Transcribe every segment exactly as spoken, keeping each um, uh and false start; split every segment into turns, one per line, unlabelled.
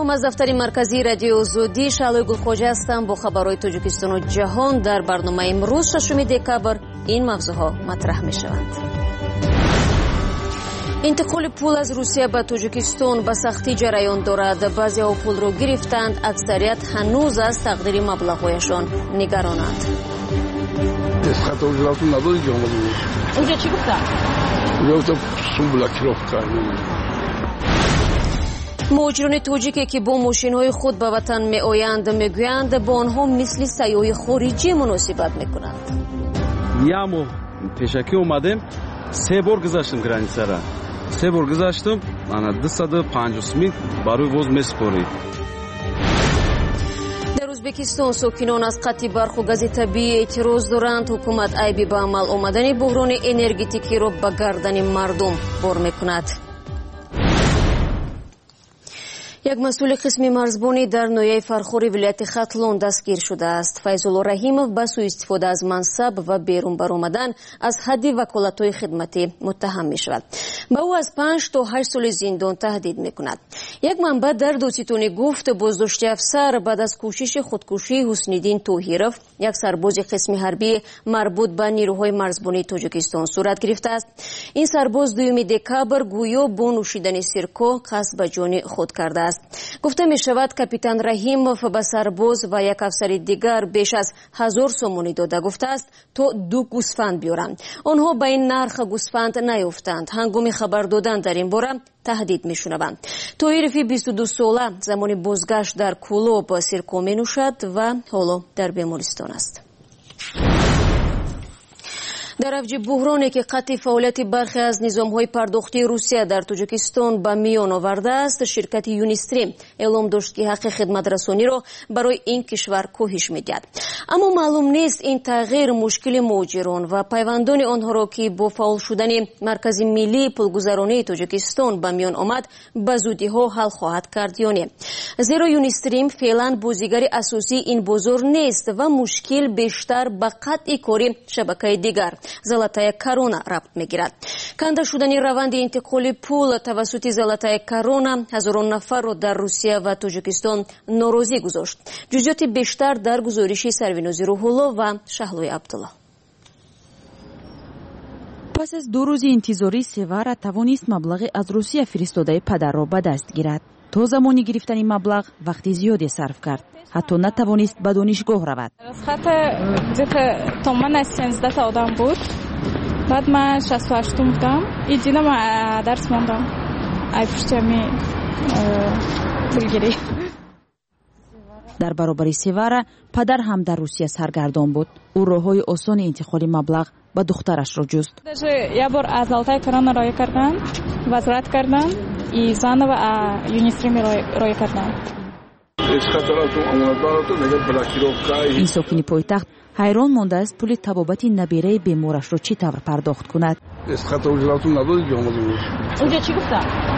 салом аз дафтари марказии радиои озодӣ. Шаҳлои Гулхоҷа ҳастам бо хабарҳои Тоҷикистону ҷаҳон. Дар барномаи имрӯз шашуми декабр ин мавзӯъҳо матраҳ мешаванд. интиқоли пул аз Русия ба Тоҷикистон ба сахтӣ ҷараён дорад. баъзеҳо пулро гирифтанд, аксарият ҳанӯз аз тақдири маблағҳояшон нигаронанд.
Унҷа чӣ гуфта?
муҳоҷирони тоҷике ки бо мошинҳои худ ба ватан меоянд мегӯянд ба онҳо мисли сайёҳи хориҷӣ муносибат мекунанд.
як моҳ пешакӣ омадем, се бор гузаштем границара. се бор гузаштем, ана дусаду панҷоҳ мил барои воз месупорем.
дар ӯзбекистон сокинон аз қатъи барқу гази табиӣ эътироз доранд. ҳукумат айби ба амал омадани буҳрони энергетикиро ба гардани мардум бор мекунад. як масъули қисми марзбонӣ дар ноҳияи Фархори вилояти Хатлон дастгир шудааст. Файзулло Раҳимов ба сӯистифода аз мансаб ва берун баромадан аз ҳадди ваколатҳои хидматӣ муттаҳам мешавад. ба ӯ аз панҷ то ҳашт соли зиндон таҳдид мекунад. як манбаъ дар Додситонӣ гуфт боздоштии афсар баъд аз кӯшиши худкушии Ҳусниддин Тоҳиров, як сарбози қисми ҳарбӣ марбут ба нирӯҳои марзбонии Тоҷикистон сурат гирифтааст. ин сарбоз дуюми декабр гӯё бо нӯшидани сирко қасд ба ҷони худ кардааст. гуфта мешавад капитан Раҳимов ба сарбоз ва як афсари дигар беш аз ҳазор сомонӣ дода гуфтааст то ду гӯсфанд биёранд. онҳо ба ин нарх гӯсфанд наёфтанд. ҳангоми хабар додан дар ин бора таҳдид мешунаванд. Тоҳирови бисту ду сола замони бозгашт дар Кӯлоб сирко менӯшад ва ҳоло дар бемористон аст. дар авҷи буҳроне ки қатъи фаъолияти бархе аз низомҳои пардохтии Русия дар Тоҷикистон ба миён овардааст, ширкати Юнистрим эълом дошт ки ҳаққи хидматрасониро барои ин кишвар коҳиш медиҳад. аммо маълум нест ин тағйир мушкили муҳоҷирон ва пайвандони онҳоро ки бо фаъол шудани Маркази миллии пулгузаронии Тоҷикистон ба миён омад ба зудиҳо ҳал хоҳад кард ё не. зеро Юнистрим феълан бозигари асосии ин бозор нест ва мушкил бештар ба қатъи кори шабакаи дигар Золотая корона рабт мегирад. канда шудани раванди интиқоли пул тавассути Золотая корона ҳазорон нафарро дар Русия ва Тоҷикистон норозӣ гузошт. ҷузъиёти бештар дар гузориши Сарвинузи Рӯҳулло ва Шаҳлои Абдулло.
пас аз ду рӯзи интизорӣ Севара тавонист маблағи аз Русия фиристодаи падарро ба даст гирад. то замони гирифтани маблағ вақти зиёде сарф кард. ҳатто натавонист ба донишгоҳ равад.
сенздаҳ одам буд. баъд ман шасту ҳаштум будам. идина ман дарс мондам. ай пуштами пулгирӣ.
дар баробари Севара падар ҳам дар Русия саргардон буд. ӯ роҳҳои осони интиқоли маблағ ба духтарашро ҷуст.
як бор аз Золотая корона роя кардам, возврат кардам, и заново Юнистрим роя кардам.
ин сокини пойтахт ҳайрон мондааст пули табобати набираи беморашро чӣ тавр пардохт кунад.
унҷа чӣ гуфта?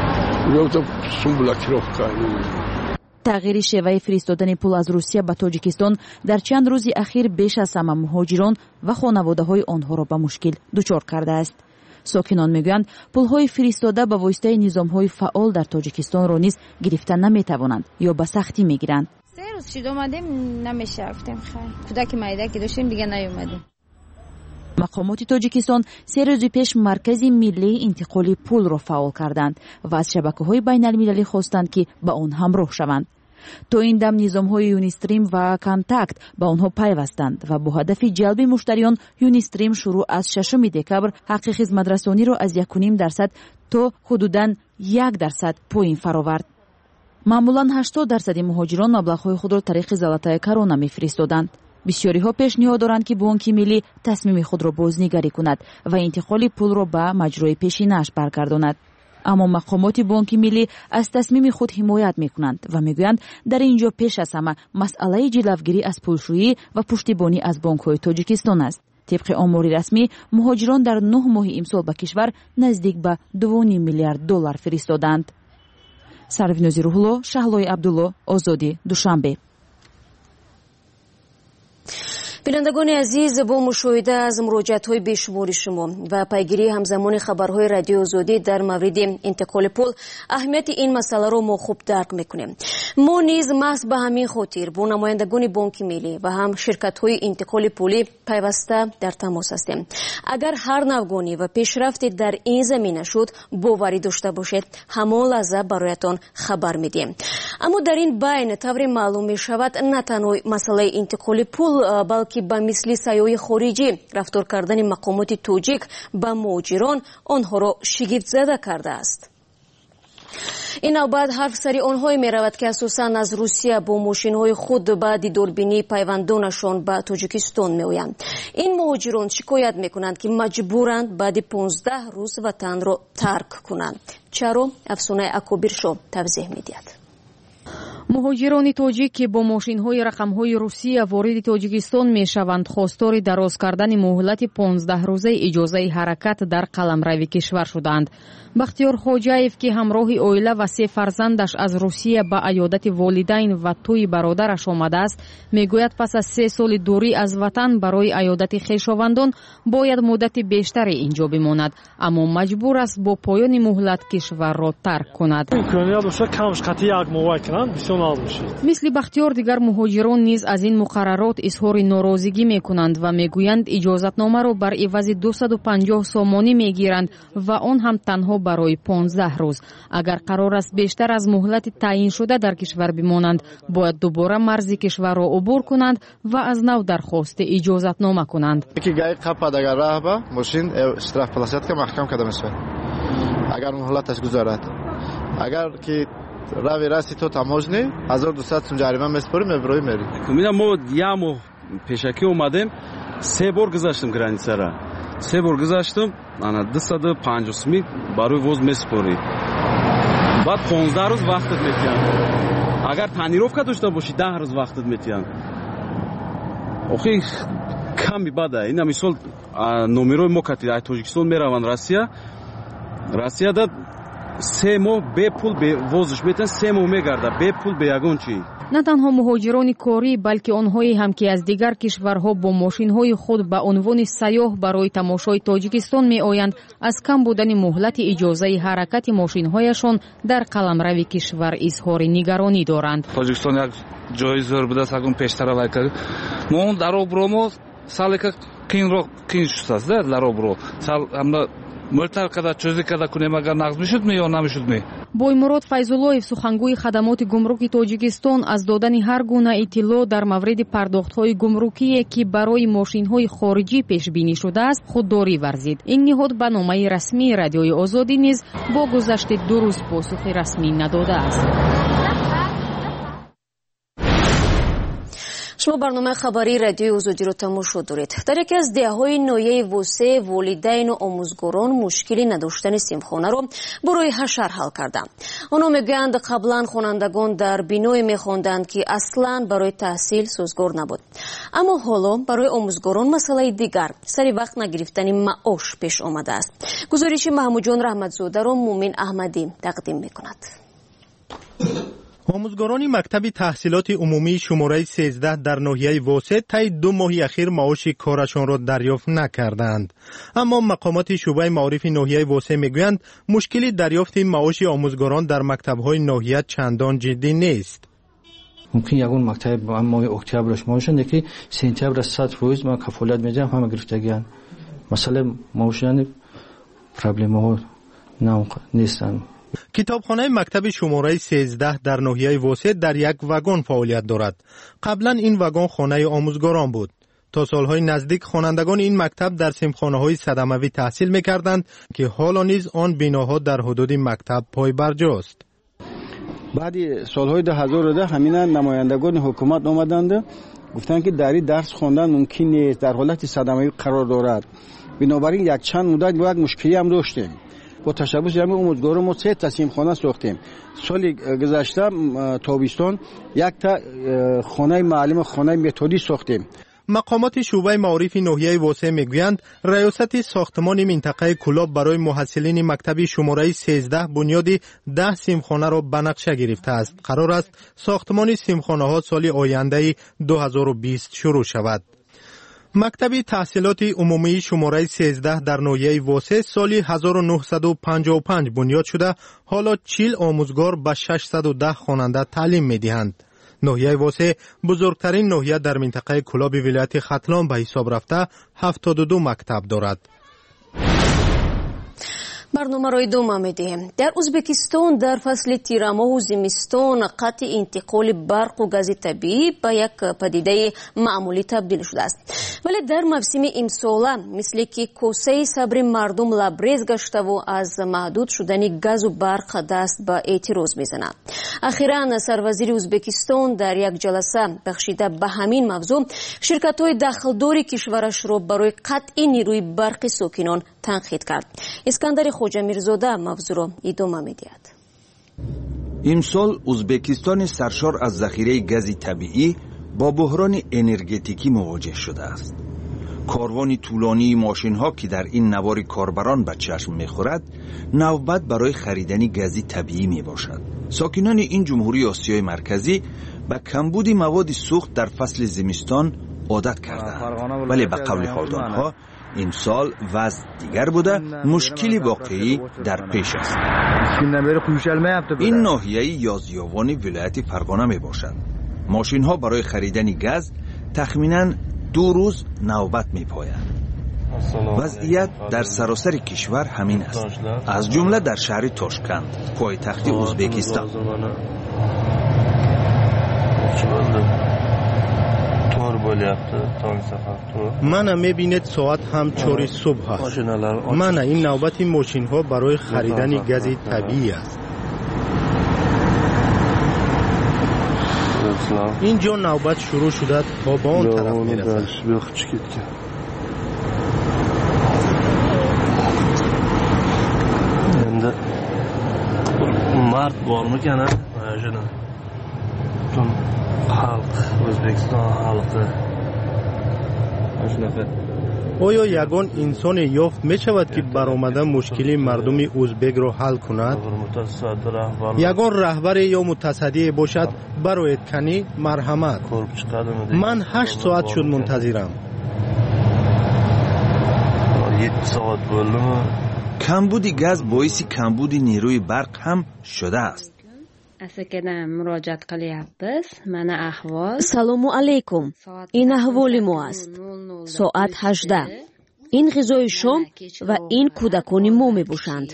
тағйири шеваи фиристодани пул аз Русия ба Тоҷикистон дар чанд рӯзи ахир беш аз ҳама муҳоҷирон ва хонаводаҳои онҳоро ба мушкил дучор кардааст. сокинон мегӯянд пулҳои фиристода ба воситаи низомҳои фаъол дар Тоҷикистонро низ гирифта наметавонанд ё ба сахтӣ мегиранд.
се рӯз шид омадем намешарафтем. хай кӯдаки майдаки доштем дига наёмадем.
мақомоти Тоҷикистон се рӯзи пеш Маркази миллии интиқоли пулро фаъол карданд ва аз шабакаҳои байналмилалӣ хостанд ки ба он ҳамроҳ шаванд. то ин дам низомҳои Юнистрим ва Контакт ба онҳо пайвастанд ва бо ҳадафи ҷалби муштариён Юнистрим шурӯъ аз шашуми декабр ҳаққи хизматрасониро аз як و نیم дарсад то ҳудудан як дарсад поин фаровард. маъмулан ҳаштод дарсади муҳоҷирон маблағҳои худро тариқи Золотая корона мефиристоданд. бисёриҳо пешниҳод доранд ки Бонки миллӣ тасмими худро бознигарӣ кунад ва интиқоли пулро ба маҷрои пешинааш баргардонад. аммо мақомоти Бонки миллӣ аз тасмими худ ҳимоят мекунанд ва мегӯянд дар ин ҷо пеш аз ҳама масъалаи ҷилавгирӣ аз пулшӯӣ ва пуштибонӣ аз бонкҳои Тоҷикистон аст. طبق آماری رسمی مهاجران در نه ماه امسال به کشور نزدیک به دو و نیم میلیارد دلار فرستادند. سروینوزی روحلو، شهلای عبدالله، آزادی، دوشنبه.
بینندگان عزیز، با مشاهده از مراجعت‌های بیشمار شما و پیگیری همزمان خبرهای رادیو آزادی در مورد انتقال پول اهمیت این مسئله را ما خوب درک میکنیم. ما نیز محض به همین خاطر با نمایندگان بانک ملی و هم شرکت‌های انتقال پولی پیوسته در تماس هستیم. اگر هر نوگانی و پیشرفتی در این زمینه شد، باوری داشته باشید همان لحظه برایتان خبر میدیم. اما در این بین طوری معلوم می شود نه تنها مسئله انتقال پول بلکه با مثل سیاح خارجی رفتار کردن مقامات تاجیک با مهاجران آنها را شگفت زده کرده است. این نوبت حرف سری آنهایی می رود که اساساً از روسیه با ماشین های خود با دیداربینی پیوندانشان به تاجیکستان می آیند. این مهاجران شکایت می کنند که مجبورند بعد پانزده روز وطن را ترک کنند. چرا؟ افسانه اکابر شو توضیح می دهد.
مهاجران تاجیک که با ماشین‌های رقم‌های روسیه وارد تاجیکستان می‌شوند، خواستار دراز کردن مهلت پانزده روزه اجازه حرکت در قلمرو کشور شدند. بختیار خوجاєв که همراه اویله و سه فرزندش از روسیه به عیادت والدین و توی برادرش آمده است، میگوید پس از سه سال دوری از وطن برای عیادت خویشاوندان باید مدت بیشتری اینجا بماند، اما مجبور است با پایان مهلت کشور را ترک کند. مثل بختیار دیگر مهاجران نیز از این مقررات اظهار ناراضگی میکنند و میگویند اجازتنامه را بر عوض دویست و پنجاه سامانی میگیرند و آن هم تنها برای پانزده روز. اگر قرار است بیشتر از مهلت تعیین شده در کشور بمانند، باید دوباره مرز کشور را عبور کنند و از نو درخواست اجازتنامه کنند.
اگر مهلتش گذارد، اگر که روی راستی تو تماجنی هزار و دویست سوم جریمه میسپریم ابروی میری.
میگم ما یه ماه پیشکی اومدیم، سه بار گذاشتم گرانیسه را. سه بار گذاشتم، انا دویست و پنجاه سوم برای وز میسپری. بعد پانزده روز وقتت میتیان. اگر تانیروفکا داشته باشی ده روز وقتت میتیان. آخه کمی بده. اینا مثال نومیروی ما کتی از تاجیکستان میروند روسیه. روسیه داد سه ماه به پول به وزش میتن، سه ماه میگرده به پول به یگان چی.
نه تنها مهاجران کاری بلکه آنهایی هم که از دیگر کشورها با ماشین‌های خود به عنوان سیاح برای تماشای تاجیکستان میآیند، از کم بودن مهلت اجازه حرکت ماشین‌هایشان در قلمرو کشور اظهار نگرانی دارند.
تاجیکستان یک جای زور بوده سگون پیشتر وایکر. ما در обромо سالی که کینرو کین شست در обро. سال هم مرتر کدا چوزی کدا کنیم اگر نقض میشد می یا نمیشد می.
بویمراد فیض‌الله‌یف سخنگوی خدمات گمرکی تاجیکستان از دادن هر گونه اطلاع در مورد پرداخت‌های گمرکی که برای ماشین‌های خارجی پیش بینی شده است خودداری ورزید. این نهاد به نامه رسمی رادیوی آزادی نیز با گذشت دو روز پاسخ رسمی نداده است.
شما برنامه خبری رادیوی آزادی را تماشا دارید. در یکی از دهه‌های ناحیه وسه والدین و آموزگاران مشکلی نداشتن سیمخانه را برای حشر حل کردند. آنها میگویند قبلا خوانندگان در بینایی میخواندند که اصلا برای تحصیل سازگار نبود، اما حالا برای آموزگاران مسئله دیگر سری وقت نگرفتن معاش پیش آمده است. گزارش محمود جان رحمتزاده را مومن احمدی تقدیم میکند.
آموزگاران مکتب تحصیلات عمومی شماره سیزده در ناحیه واسط طی دو ماه اخیر معاش کارشان را دریافت نکردند، اما مقامات شعبه معارف ناحیه واسط میگویند مشکلی دریافت معاش آموزگاران در مکتب‌های ناحیه چندان جدی نیست.
ممکن یگون مکتب با ماه اکتبرش معاشند که سپتامبر صد فیصد ما کفالت میدیم همه گرفتگیان. مسئله معاشند پرابلم ها نیستند.
کتابخانه مکتب شماره سیزده در ناحیه واسط در یک واگن فعالیت دارد. قبلا این واگن خانه آموزگاران بود. تا سالهای نزدیک خوانندگان این مکتب در سیمخانه‌های صدموی تحصیل می‌کردند که حالا نیز آن بناها در حدود مکتب پای برجاست.
بعد سالهای دو هزار و ده همین نمایندگان حکومت آمدند گفتند که در این درس خواندن ممکن نیست، در حالت صدموی قرار دارد. بنابراین یک چند مدت با یک مشکلی هم داشتیم. با تشبث جمع آموزگاران ما سه تا سیمخانه ساختیم. سال گذشته تابستان یک تا خانه معلم خانه متدی ساختیم.
مقامات شعبه معارف ناحیه واسع میگویند ریاست ساختمان منطقه کلاب برای محصلین مکتب شماره سیزده بنیاد ده سیمخانه را به نقشه گرفته است. قرار است ساختمان سیمخانه ها سال آینده دو هزار و بیست شروع شود. مکتب تحصیلات عمومی شماره سیزده در ناحیه واسه سال هزار و نهصد و پنجاه و پنج بنیاد شده، حالا چهل آموزگار به ششصد و ده خواننده تعلیم می‌دهند. ناحیه واسه بزرگترین ناحیه در منطقه کلاب ولایت ختلان به حساب رفته هفتاد و دو مکتب دارد.
برنامه را ادامه می‌دهیم. در ازبکستان در فصل تیرماه و زمستان قطع انتقال برق و گاز طبیعی به یک پدیده معمولی تبدیل شده است. ولی در موسم امسال مثل که کوسه صبر مردم لبریز گشته و از محدود شدن گاز و برق دست به اعتراض می‌زند. اخیراً سروزیر ازبکستان در یک جلسه بخشیده به همین موضوع شرکت‌های داخلدار کشورش را برای قطع نیروی برق ساکنان تنقید کرد. اسکندر خوجا میرزاده موضوع را ادامه می‌دهد.
امسال ازبکستان سرشار از ذخیره گاز طبیعی با بحران انرژتیکی مواجه شده است. کاروان طولانی ماشین‌ها که در این نوار کاربران به چشم می‌خورد، نوبت برای خریدن گاز طبیعی میباشد. ساکنان این جمهوری آسیای مرکزی به کمبود مواد سوخت در فصل زمستان عادت کردند، ولی به قول حالدانها امسال وضع دیگر بوده، مشکلی واقعی در پیش است. این ناحیه یازیاوان ولایت فرغانه می باشد. ماشین ها برای خریدن گاز تخمینا دو روز نوبت می پایند. وضعیت در سراسر کشور همین است، از جمله در شهر تاشکند، پایتخت ازبکستان.
من میبینید ساعت هم چهار صبح است. من این نوبت ماشین ها برای خریدن گاز طبیعی است. اینجا نوبت شروع شده تا با اون طرف میرسد.
مرد بار میکنه چون خلق ازبکستان خلق
آیا یگان انسان یافت می شود که برآمده مشکلی مردم ازبک را حل کند؟ یگان رهبر یا متصدی باشد برای کنی مرحمت. من هشت ساعت شد منتظرم.
کمبود گاز باعث کمبود نیروی برق هم شده است.
سلام علیکم. این احوال ما است. ساعت هجده. این غذای شام و این کودکان ما می باشند.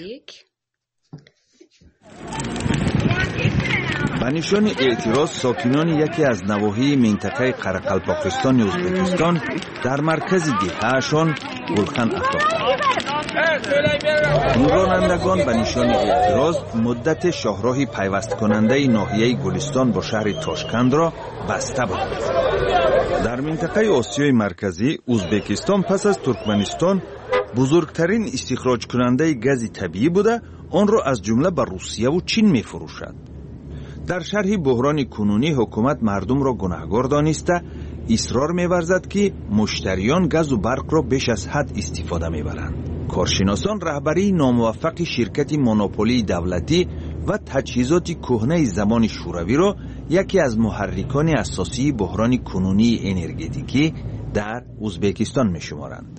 به نشان اعتراض ساکنان یکی از نواحی منطقه قرقلپاکستان ازبکستان در مرکز دهه‌شان گلخن افروختند. این رانندگان به نشان اعتراض مدت شاهراه پیوست کننده ناحیه گلستان با شهر تاشکند را بسته بودند. در منطقه آسیای مرکزی ازبکستان پس از ترکمنستان بزرگترین استخراج کننده گاز طبیعی بوده، آن را از جمله به روسیه و چین می فروشد. در شرح بحران کنونی حکومت مردم را گناهکار دانسته اصرار می‌ورزد که مشتریان گاز و برق را بیش از حد استفاده می‌برند. کارشناسان رهبری ناموفق شرکت مونوپولی دولتی و تجهیزات کهنه زمان شوروی را یکی از محرکان اساسی بحران کنونی انرژتیکی در ازبکستان می‌شمارند.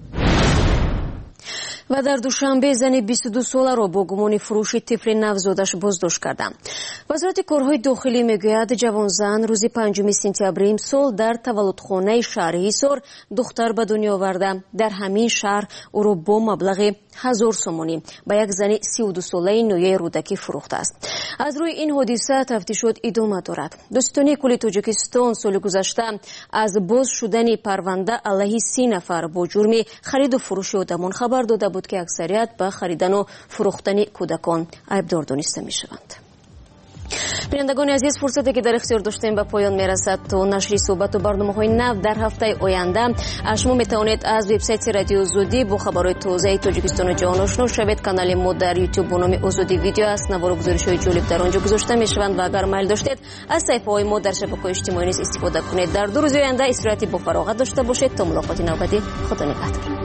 و در دوشنبه زن بیست و دو ساله را با گمان فروش طفل نوزادش بازداشت کردند. وزارت کارهای داخلی میگوید جوان زن روز پنجم سپتامبر امسال در تولدخانه شهر حصار دختر به دنیا آورده. در همین شهر او را با مبلغ هزار سومانی به یک زن سی و دو ساله نویه رودکی فروخته است. از روی این حادثه تفتیشات ادامه دارد. دستانی کل تاجیکستان سال گذشته از باز شدن پرونده علیه سی نفر با جرم خرید و فروش آدمان خبر داده بود که اکثریت به خریدن و فروختن کودکان عیبدار دانسته می شوند. بینندگان عزیز، فرصتی که در اختیار داشتیم به پایان میرسد. تا نشر صحبت و برنامه‌های نو در هفته آینده شما میتوانید از وبسایت رادیو آزادی با خبرهای تازه تاجیکستان و جهان آشنا شوید. کانال ما در یوتیوب با نام آزادی ویدیو است. نوار و گزارش‌های جالب در آنجا گذاشته میشوند و اگر میل داشتید از صفحه‌های ما در شبکه‌های اجتماعی نیز استفاده کنید. در دو روز آینده استراحتی با فراغت داشته باشید. تا ملاقات نوبتی، خدا نگهدار.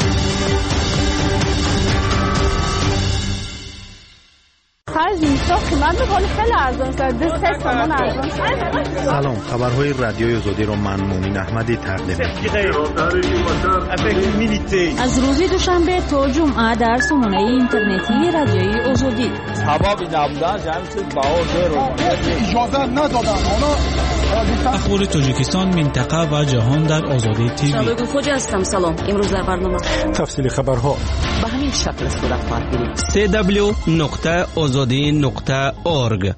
هر زمستان من می‌کنم خیلی ارزان شد دو سه تومن ارزان شد.
سلام، خبرهای رادیوی آزادی رو من مومین احمدی تقدیم می‌کنم.
از روز دوشنبه تا جمعه در سامانه اینترنتی رادیوی آزادی.
سبب نبودن جمع چیز باور رو اجازه ندادن.
اخبار تاجیکستان، منطقه و جهان در آزادی تیوی.
شبکه خوج هستم. سلام. امروز در برنامه
تفصیل خبرها
به همین شکل صورت خواهد گرفت.
سی دبلیو نقطه آزادی نقطه اورگ.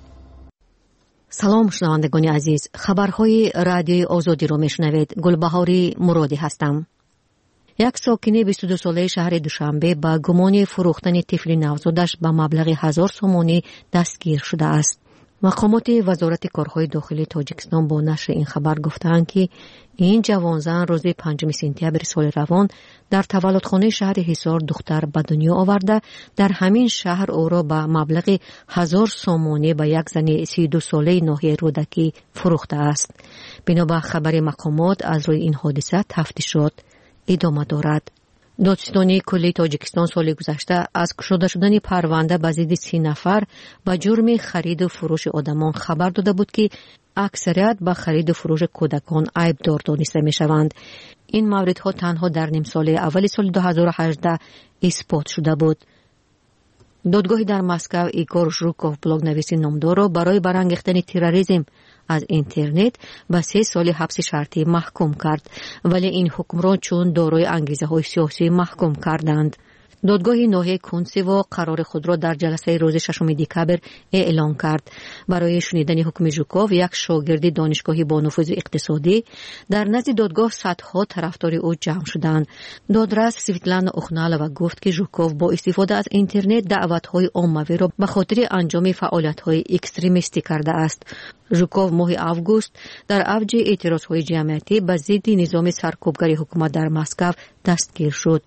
سلام شنوندگان عزیز، خبرهای رادیوی آزادی رو میشنوید. گلبهاری مرادی هستم. یک ساکن بیست و دو ساله شهر دوشنبه با گمان فروختن طفل نوزادش به مبلغ هزار سومانی دستگیر شده است. مقامات وزارت کارهای داخلی تاجیکستان با نشر این خبر گفتند که این جوانزن روز پنجم سپتامبر سال روان در تولدخانه شهر حصار دختر به دنیا آورده، در همین شهر او را به مبلغ هزار سومانی به یک زن سی و دو ساله ناحیه رودکی فروخته است. بنا به خبر مقامات از روی این حادثه تفتیشات ادامه دارد. دادستانی کلی تاجیکستان سال گذشته از گشوده شدن پرونده به ضد سی نفر به جرم خرید و فروش آدمان خبر داده بود که اکثریت به خرید و فروش کودکان عیبدار دانسته می شوند. این موردها تنها در نیم سال اول سال دو هزار و هجده اثبات شده بود. دادگاهی در مسکو ایگور ژروکوف بلاگ نویس نامدار را برای برانگیختن تروریسم از اینترنت به سه سال حبس شرطی محکوم کرد، ولی این حکم را چون دارای انگیزه های سیاسی محکوم کردند. دادگاه ناحیه کونسیوا قرار خود را در جلسه روز ششم دکبر اعلام کرد. برای شنیدن حکم ژوکوف، یک شاگرد دانشگاهی با نفوذ اقتصادی در نزد دادگاه صدها طرفدار او جمع شدند. دادرس سویتلانا اوخنالووا گفت که ژوکوف با استفاده از اینترنت دعوت‌های عمومی را به خاطر انجام فعالیت‌های اکستریمیستی کرده است. ژوکوف ماه آگوست در اوج اعتراض‌های جمعیتی به ضد نظام سرکوبگری حکومت در مسکو دستگیر شد.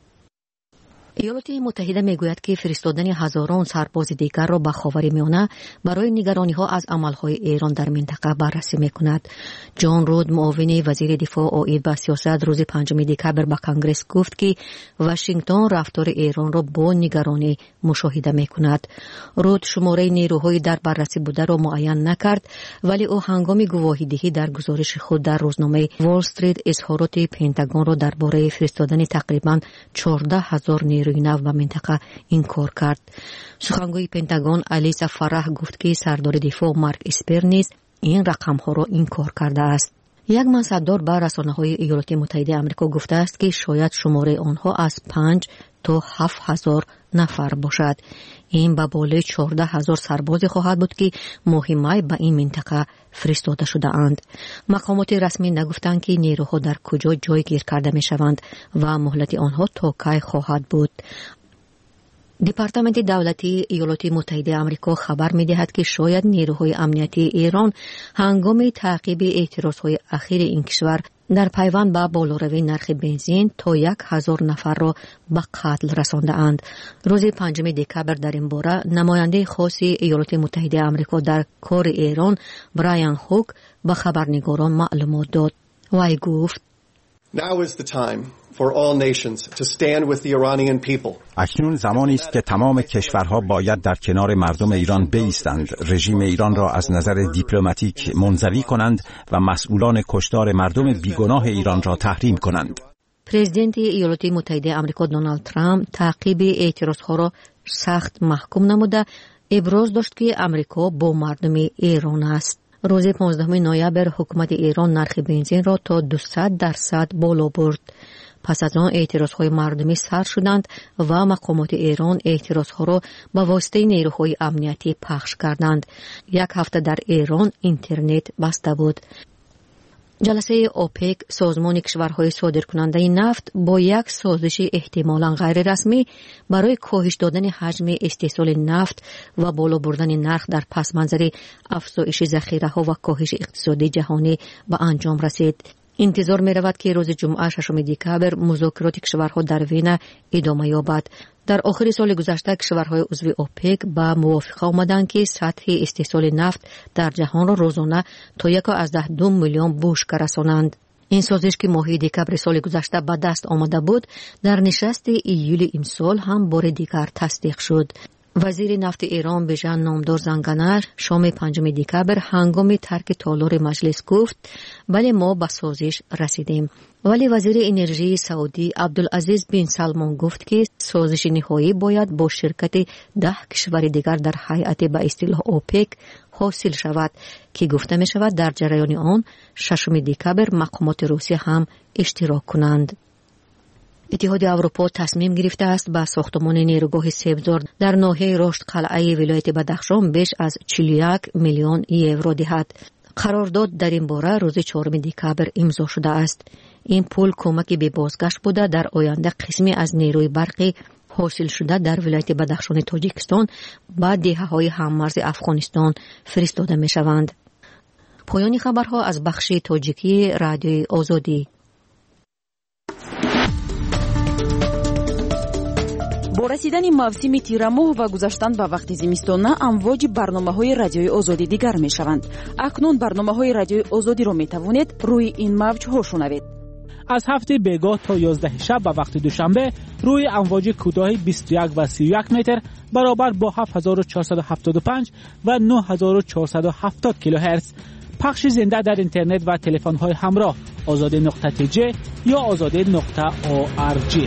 ایالات متحده میگوید که فرستادن هزاران سرباز دیگر را به خاورمیانه برای نگرانی‌ها از عمل‌های ایران در منطقه بررسی می‌کند. جان رود، معاون وزیر دفاع عاید به سیاست، روز پنجم دکبر به کانگرس گفت که واشنگتن رفتار ایران را با نگرانی مشاهده می‌کند. رود شماره نیروهای در بررسی بوده را معین نکرد، ولی او هنگام گواهی‌دهی در گزارش خود در روزنامه وال استریت اظهارات پنتاگون را درباره فرستادن تقریباً چهارده هزار نیروی نو به منطقه انکار کرد. سخنگوی پنتاگون الیسا فرح گفت که سردار دفاع مارک اسپر نیز این رقم‌ها را انکار کرده است. یک منصبدار به رسانه‌های ایالات متحده آمریکا گفته است که شاید شماره آنها از پنج تا هفت هزار نفر باشد. این به بالای چهارده هزار سرباز خواهد بود که ماه می به این منطقه فرستاده شده اند. مقامات رسمی نگفتند که نیروها در کجا جایگیر کرده می شوند و مهلت آنها تا کی خواهد بود. دپارتمنت دولتی ایالات متحده آمریکا خبر می دهد که شاید نیروهای امنیتی ایران هنگام تعقیب اعتراضهای اخیر این کشور در پیوند به بالاروی نرخ بنزین تا یک هزار نفر را به قتل رسانده اند. روز پنجم دکبر در این باره نماینده خاص ایالات متحده آمریکا در کار ایران برایان هوک به خبرنگاران معلومات داد. وی گفت
Now is the time for all nations to stand with the Iranian people.
اکنون زمانی است که تمام کشورها باید در کنار مردم ایران بایستند، رژیم ایران را از نظر دیپلماتیک منزوی کنند و مسئولان کشتار مردم بیگناه ایران را تحریم کنند.
پرزیدنت ایالات متحده آمریکا دونالد ترامپ تعقیب اعتراضها را سخت محکوم نموده ابراز داشت که آمریکا با مردم ایران است. روز پانزدهم نوامبر حکومت ایران نرخ بنزین را تا دویست درصد بالا برد. پس از آن اعتراضهای مردمی سر شدند و مقامات ایران اعتراضها را به واسطه نیروهای امنیتی پخش کردند. یک هفته در ایران اینترنت بسته بود. جلسه اوپک، سازمان کشورهای صادرکننده نفت، با یک سازش احتمالاً غیر رسمی برای کاهش دادن حجم استحصال نفت و بالا بردن نرخ در پس منظر افزایش ذخیره‌ها و کاهش اقتصادی جهانی به انجام رسید. انتظار می رود که روز جمعه ششم دکبر مذاکرات کشورها در وین ادامه یابد. در آخر سال گذشته کشورهای عضو اوپک به موافقه آمدند که سطح استحصال نفت در جهان را روزانه تا یک از ده دو میلیون بوشک رسانند. این سازش که ماه دکبر سال گذشته به دست آمده بود، در نشست ایول این سال هم بار دیگر تصدیق شد.
وزیر نفت ایران بیژن نامدار زنگنر شام پنجم دکبر هنگام ترک تالار مجلس گفت بله ما به سازش رسیدیم. ولی وزیر انرژی سعودی عبدالعزیز بن سلمان گفت که سازش نهایی باید با شرکت ده کشور دیگر در هیئت به اصطلاح اوپک حاصل شود که گفته می شود در جریان آن ششم دکبر مقامات روسیه هم اشتراک کنند. اتحاد اروپا تصمیم گرفته است به ساختمان نیروگاه سبزار در ناحیه رشد قلعه ولایت بدخشان بیش از چهل و یک میلیون یورو دهد. قرارداد در این باره روز چهارم دکبر امضا شده است. این پول کمک به بازگشت بوده در آینده قسمی از نیروی برقی حاصل شده در ولایت بدخشان تاجیکستان به دهه‌های هممرز افغانستان فرستاده می شوند. پایان خبرها از بخش تاجیکی رادیوی آزادی.
با رسیدن موسم تیرماه و گذشتن به وقت زمستان امواج برنامه‌های رادیوی آزادی دیگر می‌شوند. اکنون برنامه‌های رادیوی آزادی را می‌توانید روی این موج‌ها شنوید.
از هفته بیگاه تا یازده شب به وقت دوشنبه روی امواج کوتاه بیست و یک و سی و یک متر برابر با هفت هزار و چهارصد و هفتاد و پنج و نه هزار و چهارصد و هفتاد کیلوهرتز پخش زنده در اینترنت و تلفن‌های همراه آزاده نقطه تی جی یا آزاده نقطه او آر جی.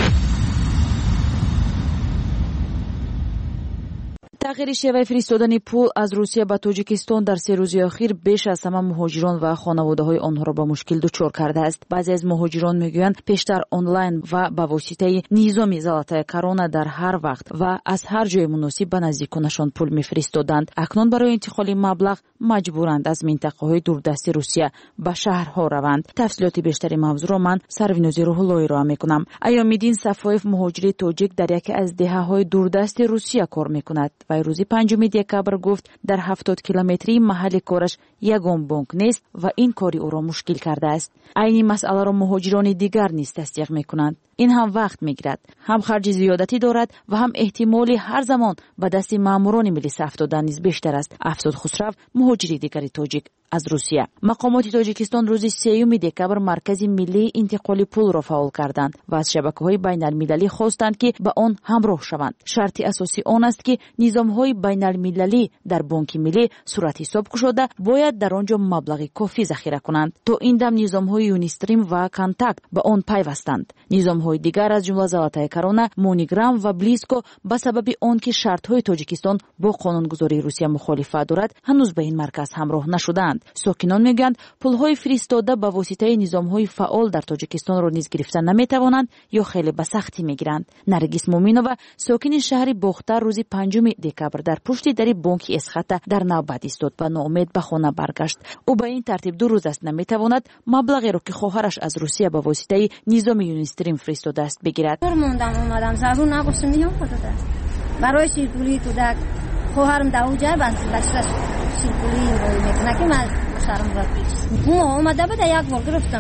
تغییر شیوه فرستادن پول از روسیه به تاجیکستان در سه روز اخیر بیش از همه مهاجران و خانواده‌های آنها را به مشکل دچار کرده است. بعضی از مهاجران میگویند پیشتر آنلاین و به واسطه نظام زلاتای کرونا در هر وقت و از هر جای مناسب به نزدیکانشان پول میفرستادند. اکنون برای انتقال مبلغ مجبورند از منطقه‌های دوردست روسیه به شهرها روند. تفصیلات بیشتری موضوع را من سروینوز روح‌اللهی را میکنم. ایام‌الدین صفایف مهاجر تاجیک در یکی از دهه‌های دوردست روسیه کار میکند و روز پنجم دکبر گفت در هفتاد کیلومتری محل کارش یگان بانک نیست و این کاری او را مشکل کرده است. این مسئله را مهاجران دیگر نیز تصدیق میکنند. این هم وقت میگیرد، هم خرج زیادتی دارد و هم احتمالی هر زمان به دست ماموران ملیس افتادن نیز بیشتر است. افزود خسرو مهاجر دیگری تاجیک از روسیه. مقامات تاجیکستان روز سوم دکبر مرکز ملی انتقال پول را فعال کردند و از شبکه‌های بین‌المللی خواستند که به آن همراه شوند. شرط اساسی آن است که نظام‌های بین‌المللی در بانک ملی صورت حساب گشوده باید در آنجا مبلغ کافی ذخیره کنند. تا این دم نظام‌های یونیستریم و کانتاکت به آن پیوستند. نظام‌های دیگر از جمله زلاتای کرونا، مونیگرام و بلیسکو به سبب آنکه شرط‌های تاجیکستان با قانونگذاری روسیه مخالفت دارد هنوز به این مرکز همراه نشدند. ساکنان میگویند پول‌های فرستاده به واسطه نظام‌های فعال در تاجیکستان را نیز گرفتن نمی‌توانند یا خیلی به سختی می‌گیرند. نرگس مومینова ساکن شهر باختر روز پنجم دکبر در پشت در بانک اسخطه در نوبت ایستاد و ناامید به خانه برگشت. او به این ترتیب دو روز است نمی‌تواند مبلغی را که خواهرش از روسیه به واسطه نظام یونیستریم فرستاده است بگیرد.
موندم اومدم زبون نگفتم میام خودت برای سیرکولی کودک خواهرم دوجه بس سیرکولی رو میکنه که من شرم وقت اون اومده بود یک بار گرفتم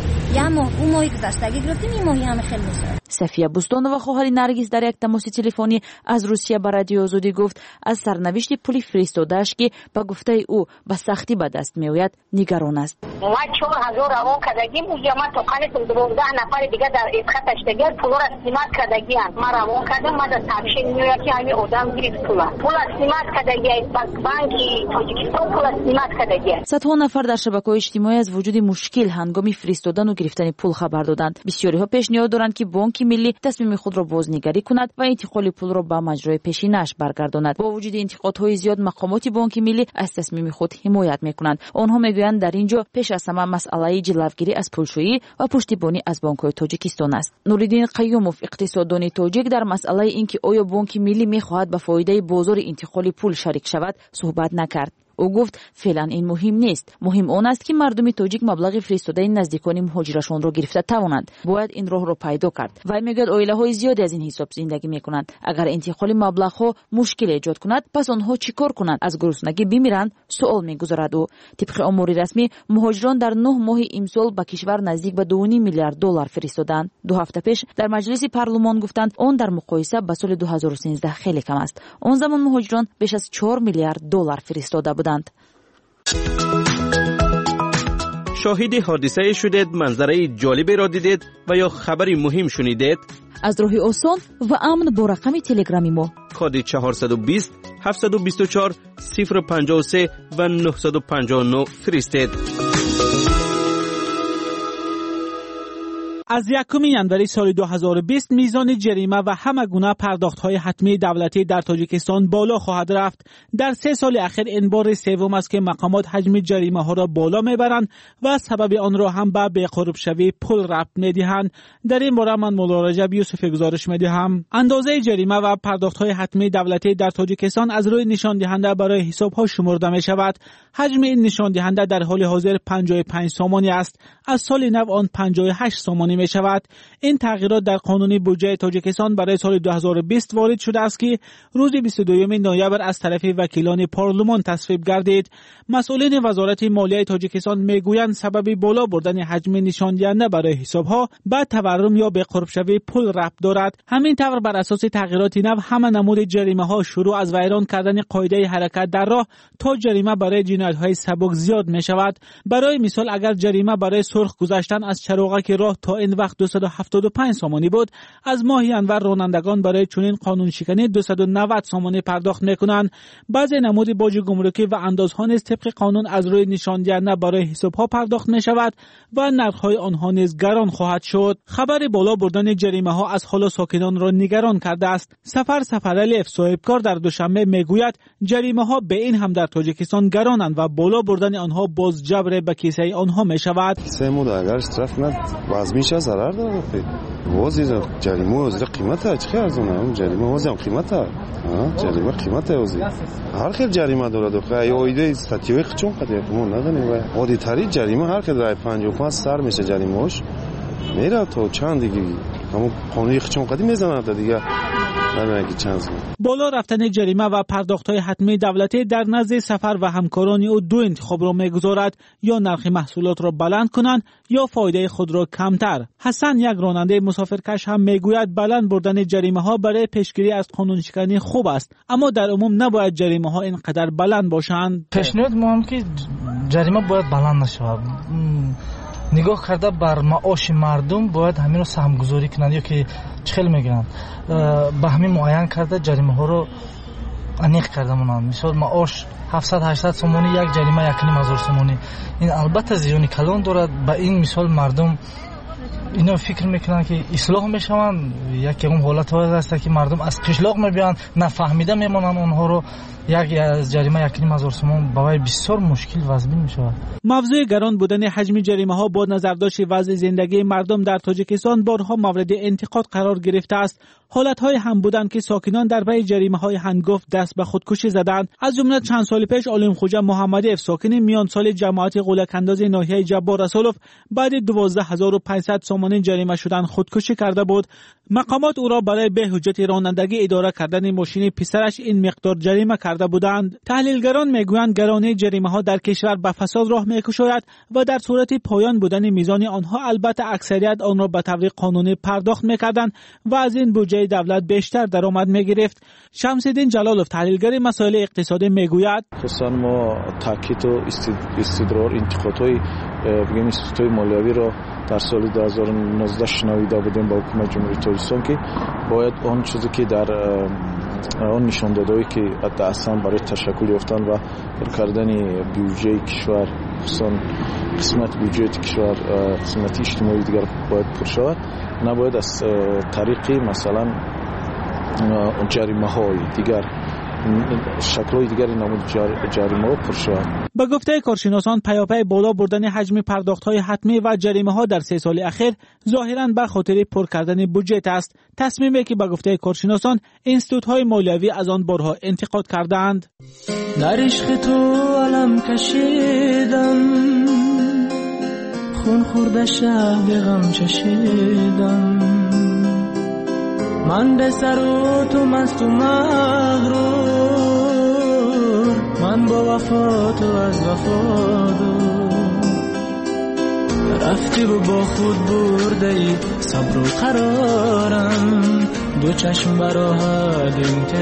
یا ما اون ماهی که دستگی گرفتیم این ماهی هم خیلی میشه.
صفیه بوستانова خواهر نرگس در یک تماس تلفنی از روسیه به رادیو آزادی گفت از سرنوشت پول فرستاده‌اش که به گفته او به سختی به دست میآید نگران است.
ما چهار هزار روان کردیم اونجا ما تو قانون دوازده نفر دیگه در اسخط اشتگر پول را استیمات کردیم. ما روان کردیم ما در تابشین میاد که همین آدم گرفت پول. پول استیمات کردیم بانکی تاجیکستان پول استیمات کردیم.
صدها نفر در شبکه‌های اجتماعی از وجود مشکل هنگام فرستادن و گرفتن پول خبر دادند. بسیاری‌ها پیشنهاد دارند که بانک ملی تصمیم خود را بازنگری کند و انتقال پول را به مجرای پیشینش برگرداند. با وجود انتقادهای زیاد مقامات بانک ملی از تصمیم خود حمایت میکنند. آنها میگویند در اینجا پیش از همه مسئله جلوگیری از پولشویی و پشتیبانی از بانک‌های تاجیکستان است. نوریدین قیوموف اقتصاددان تاجیک در مسئله اینکه آیا بانک ملی میخواهد به فایده بازار انتقال پول شریک شود صحبت نکرد. او گفت فعلا این مهم نیست. مهم آن است که مردم تاجیک مبلغ فرستاده نزدیکان مهاجرشان را گرفته توانند. باید این راه را پیدا کرد. و میگوید عائله‌های زیادی از این حساب زندگی میکنند. اگر انتقال مبلغ‌ها مشکل ایجاد کند پس آنها چیکار کنند؟ از گرسنگی بمیرند؟ سوال میگذارد او. طبق آمار رسمی مهاجران در نه ماه امسال به کشور نزدیک به دو و نیم میلیارد دلار فرستادند. دو هفته پیش در مجلس پارلمان گفتند آن در مقایسه با سال دو هزار و سیزده خیلی کم است. آن زمان مهاجران بیش از چهار میلیارد دلار فرستاده بودند.
شاهد حادثه شدید، منظره جالبی را دیدید و یا خبری مهم شنیدید؟
از راه آسان و امن با رقم تلگرامی ما
خود چهارصد و بیست هفتصد و بیست و چهار صفر پنجاه و سه و نهصد و پنجاه و نه فرستید.
از یکم ژانویه سال دو هزار و بیست میزان جریمه و همگونه پرداخت‌های حتمی دولتی در تاجیکستان بالا خواهد رفت. در سه سال اخیر این بار سوم است که مقامات حجم جریمه ها را بالا میبرند و سبب آن را هم به بی‌قرب شوی پول ربط میدهند. در این باره من مولا رجب یوسفی گزارش میدهم. اندازه جریمه و پرداخت‌های حتمی دولتی در تاجیکستان از روی نشان دهنده برای حساب‌ها شمرده میشود. حجم این نشان دهنده در حال حاضر پنجاه و پنج سامانی است. از سال نو آن پنجاه و هشت سامانی می شود. این تغییرات در قانون بودجه تاجیکستان برای سال دو هزار و بیست وارد شده است که روز بیست و دوم نوامبر از طرف وکیلان پارلمان تصویب گردید. مسئولین وزارت مالیه تاجیکستان میگویند سبب بالا بردن حجم نشان دهنده برای حسابها به تورم یا به قرب شوی پول ربط دارد. همین طور بر اساس تغییرات نو همه نمود جریمه ها شروع از ویران کردن قاعده حرکت در راه تا جریمه برای جنایت های سبک زیاد می شود. برای مثال اگر جریمه برای سرخ گذشتن از چراغک راه تا این وقت دویست و هفتاد و پنج سامانی بود، از ماه ژانویه رانندگان برای چنین قانون شکنی دویست و نود سامانی پرداخت میکنند. بعضی نمود باج گمرکی و اندازها نیز طبق قانون از روی نشان دهنده برای حسابها پرداخت می شود و نرخ‌های آنها نیز گران خواهد شد. خبر بالا بردن جریمه ها از حال ساکنان را نگران کرده است. سفر سفرعلی صاحبکار در دوشنبه میگوید جریمه ها به این هم در تاجیکستان گرانند و بالا بردن آنها باز جبر به کیسه آنها می شود.
سه مود اگر استراف نه وزنش ضرر داره. وازی جریمه وازی قیمته چه ارزونه؟ جریمه وازی هم قیمته. جریمه قیمته وازی. هر خیلی جریمه داره دکتر. یا ایده استاتیوی چون قضیه ما ندونیم. عادی تری جریمه هر کی در پنجاه و پنج سر میشه جریمهش. میره تو چند دیگه همون قانونی چون قدی میزنه دیگه.
بالا رفتن جریمه و پرداخت‌های حتمی دولتی در نزد سفر و همکاران او دو انتخاب را می‌گذارد، یا نرخ محصولات را بلند کنند یا فایده خود را کمتر. حسن یک راننده مسافرکش هم میگوید بلند بردن جریمه ها برای پیشگیری از قانون شکنی خوب است، اما در عموم نباید جریمه ها اینقدر بلند باشند.
پیشنهاد ما هم که جریمه باید بلند نشود. نگاه کرده بر معاش مردم باید همین رو سهمگذاری کنند، یا که چخیل میگن به همین معین کرده جریمه ها رو انیق کرده مونند. مثال معاش هفتصد هشتصد سومانی یک جریمه یک و نیم هزار سومانی. این البته زیانی کلان دارد. به این مثال مردم اینا فکر میکنن که اصلاح میشوند. یکی اون حالت های هست که مردم از قشلاق میبیان نفهمیده میمونن اونها رو. یک از جریمه یک و نیم هزار سومان برای بسیار مشکل وضع میشود.
موضوع گران بودن حجم جریمه ها با نظرداشت وضع زندگی مردم در تاجیکستان بارها مورد انتقاد قرار گرفته است. حالت های هم بودند که ساکنان در پی جریمه های هنگفت دست به خودکشی زدند. از جمله چند سال پیش عالم خوجا محمدی ساکن میان سال جماعت قولک انداز ناحیه جبار رسولف بعد دوازده هزار و پانصد سومانی جریمه شدن خودکشی کرده بود. مقامات او را برای به حجت رانندگی اداره کردن ماشین پسرش این مقدار جریمه کرده بودند. تحلیلگران میگویند گرانی جریمه ها در کشور به فساد راه میکشاید و در صورت پایان بودن میزان آنها البته اکثریت آن را به طریق قانونی پرداخت میکردند و از این بودجه دولت بیشتر درآمد میگرفت. شمس‌الدین جلالوف تحلیلگر مسائل اقتصادی میگوید
خصوصا ما تاکید و استدرار انتقادهای بگیم استدلال مالیوی را در سال دو هزار و نوزده شنویده بودیم با حکومت جمهوری تاجیکستان که باید آن چیزی که در آن نشان داده‌ای که اصلا برای تشکل یافتن و پر کردن بودجه کشور خصوصا قسمت بودجه کشور قسمت اجتماعی دیگر باید پر شود، نباید از طریق مثلا جریمه های دیگر شکل‌های دیگری نمود جریمه ها پر شود.
به گفته کارشناسان پیاپی بالا بردن حجم پرداخت‌های حتمی و جریمه ها در سه سال اخیر ظاهراً به خاطر پر کردن بودجه است، تصمیمی که به گفته کارشناسان انستیتوت‌های مالیوی از آن بارها انتقاد کردند.
در عشق تو علم کشیدم، خون خورده شب غم چشیدم، من به سر و تو مست و مغرور، من با وفا تو از وفا دور، رفتی و با خود برده ای صبر و قرارم، دو چشم براحت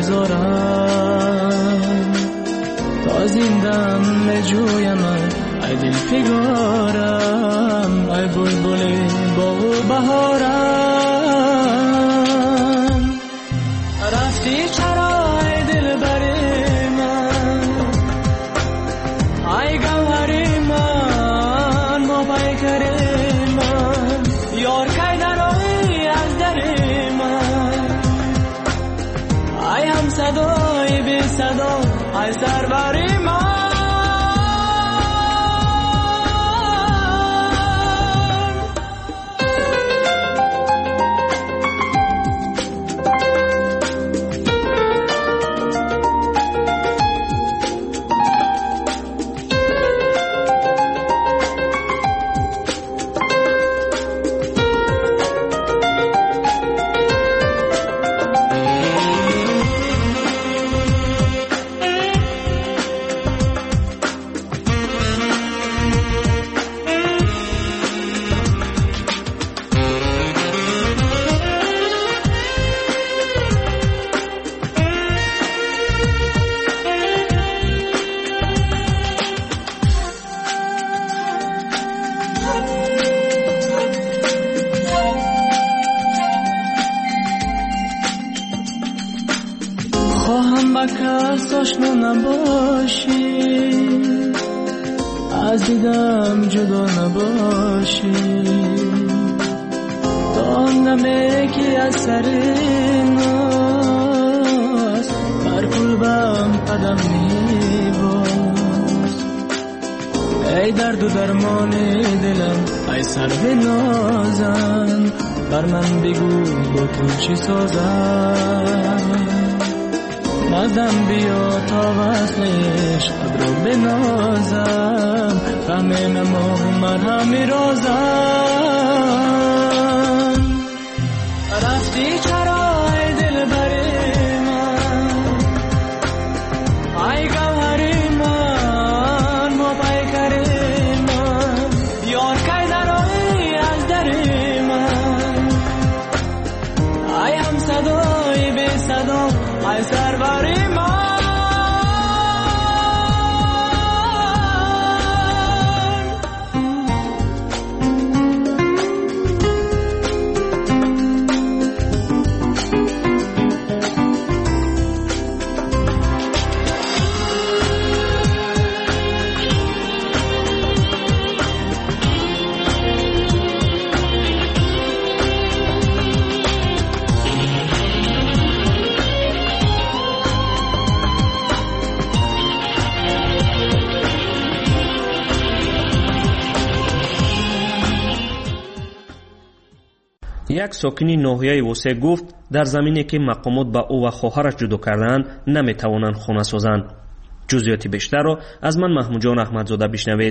انتظارم، تا زندم نجویم ای دل پگارم، ای بلبل باغ و بهارم، رفتی چرا هم صدای بی صدا ای سرور من آشنا نباشی از دیدم جدا نباشی تا نمی که از سر ناز بر قلبم قدم میباز ای درد و درمان دلم ای سر به نازم بر من بگو با تو چی سازم مازم بیا تا وصلش قد رو بنازم فهمه نما من همی رازم رفتی چرا ای دل بری من ای گوهری من موبای کری من یار که درایی از دری من ای هم صدای بی صدا ای سروری من
یک ساکنی ناحیه وسع گفت در زمینی که مقامات با او و خواهرش جدا کردند نمیتوانند خانه سازند. جزئیات بیشتر را از من محمود جان احمدزاده بشنوید.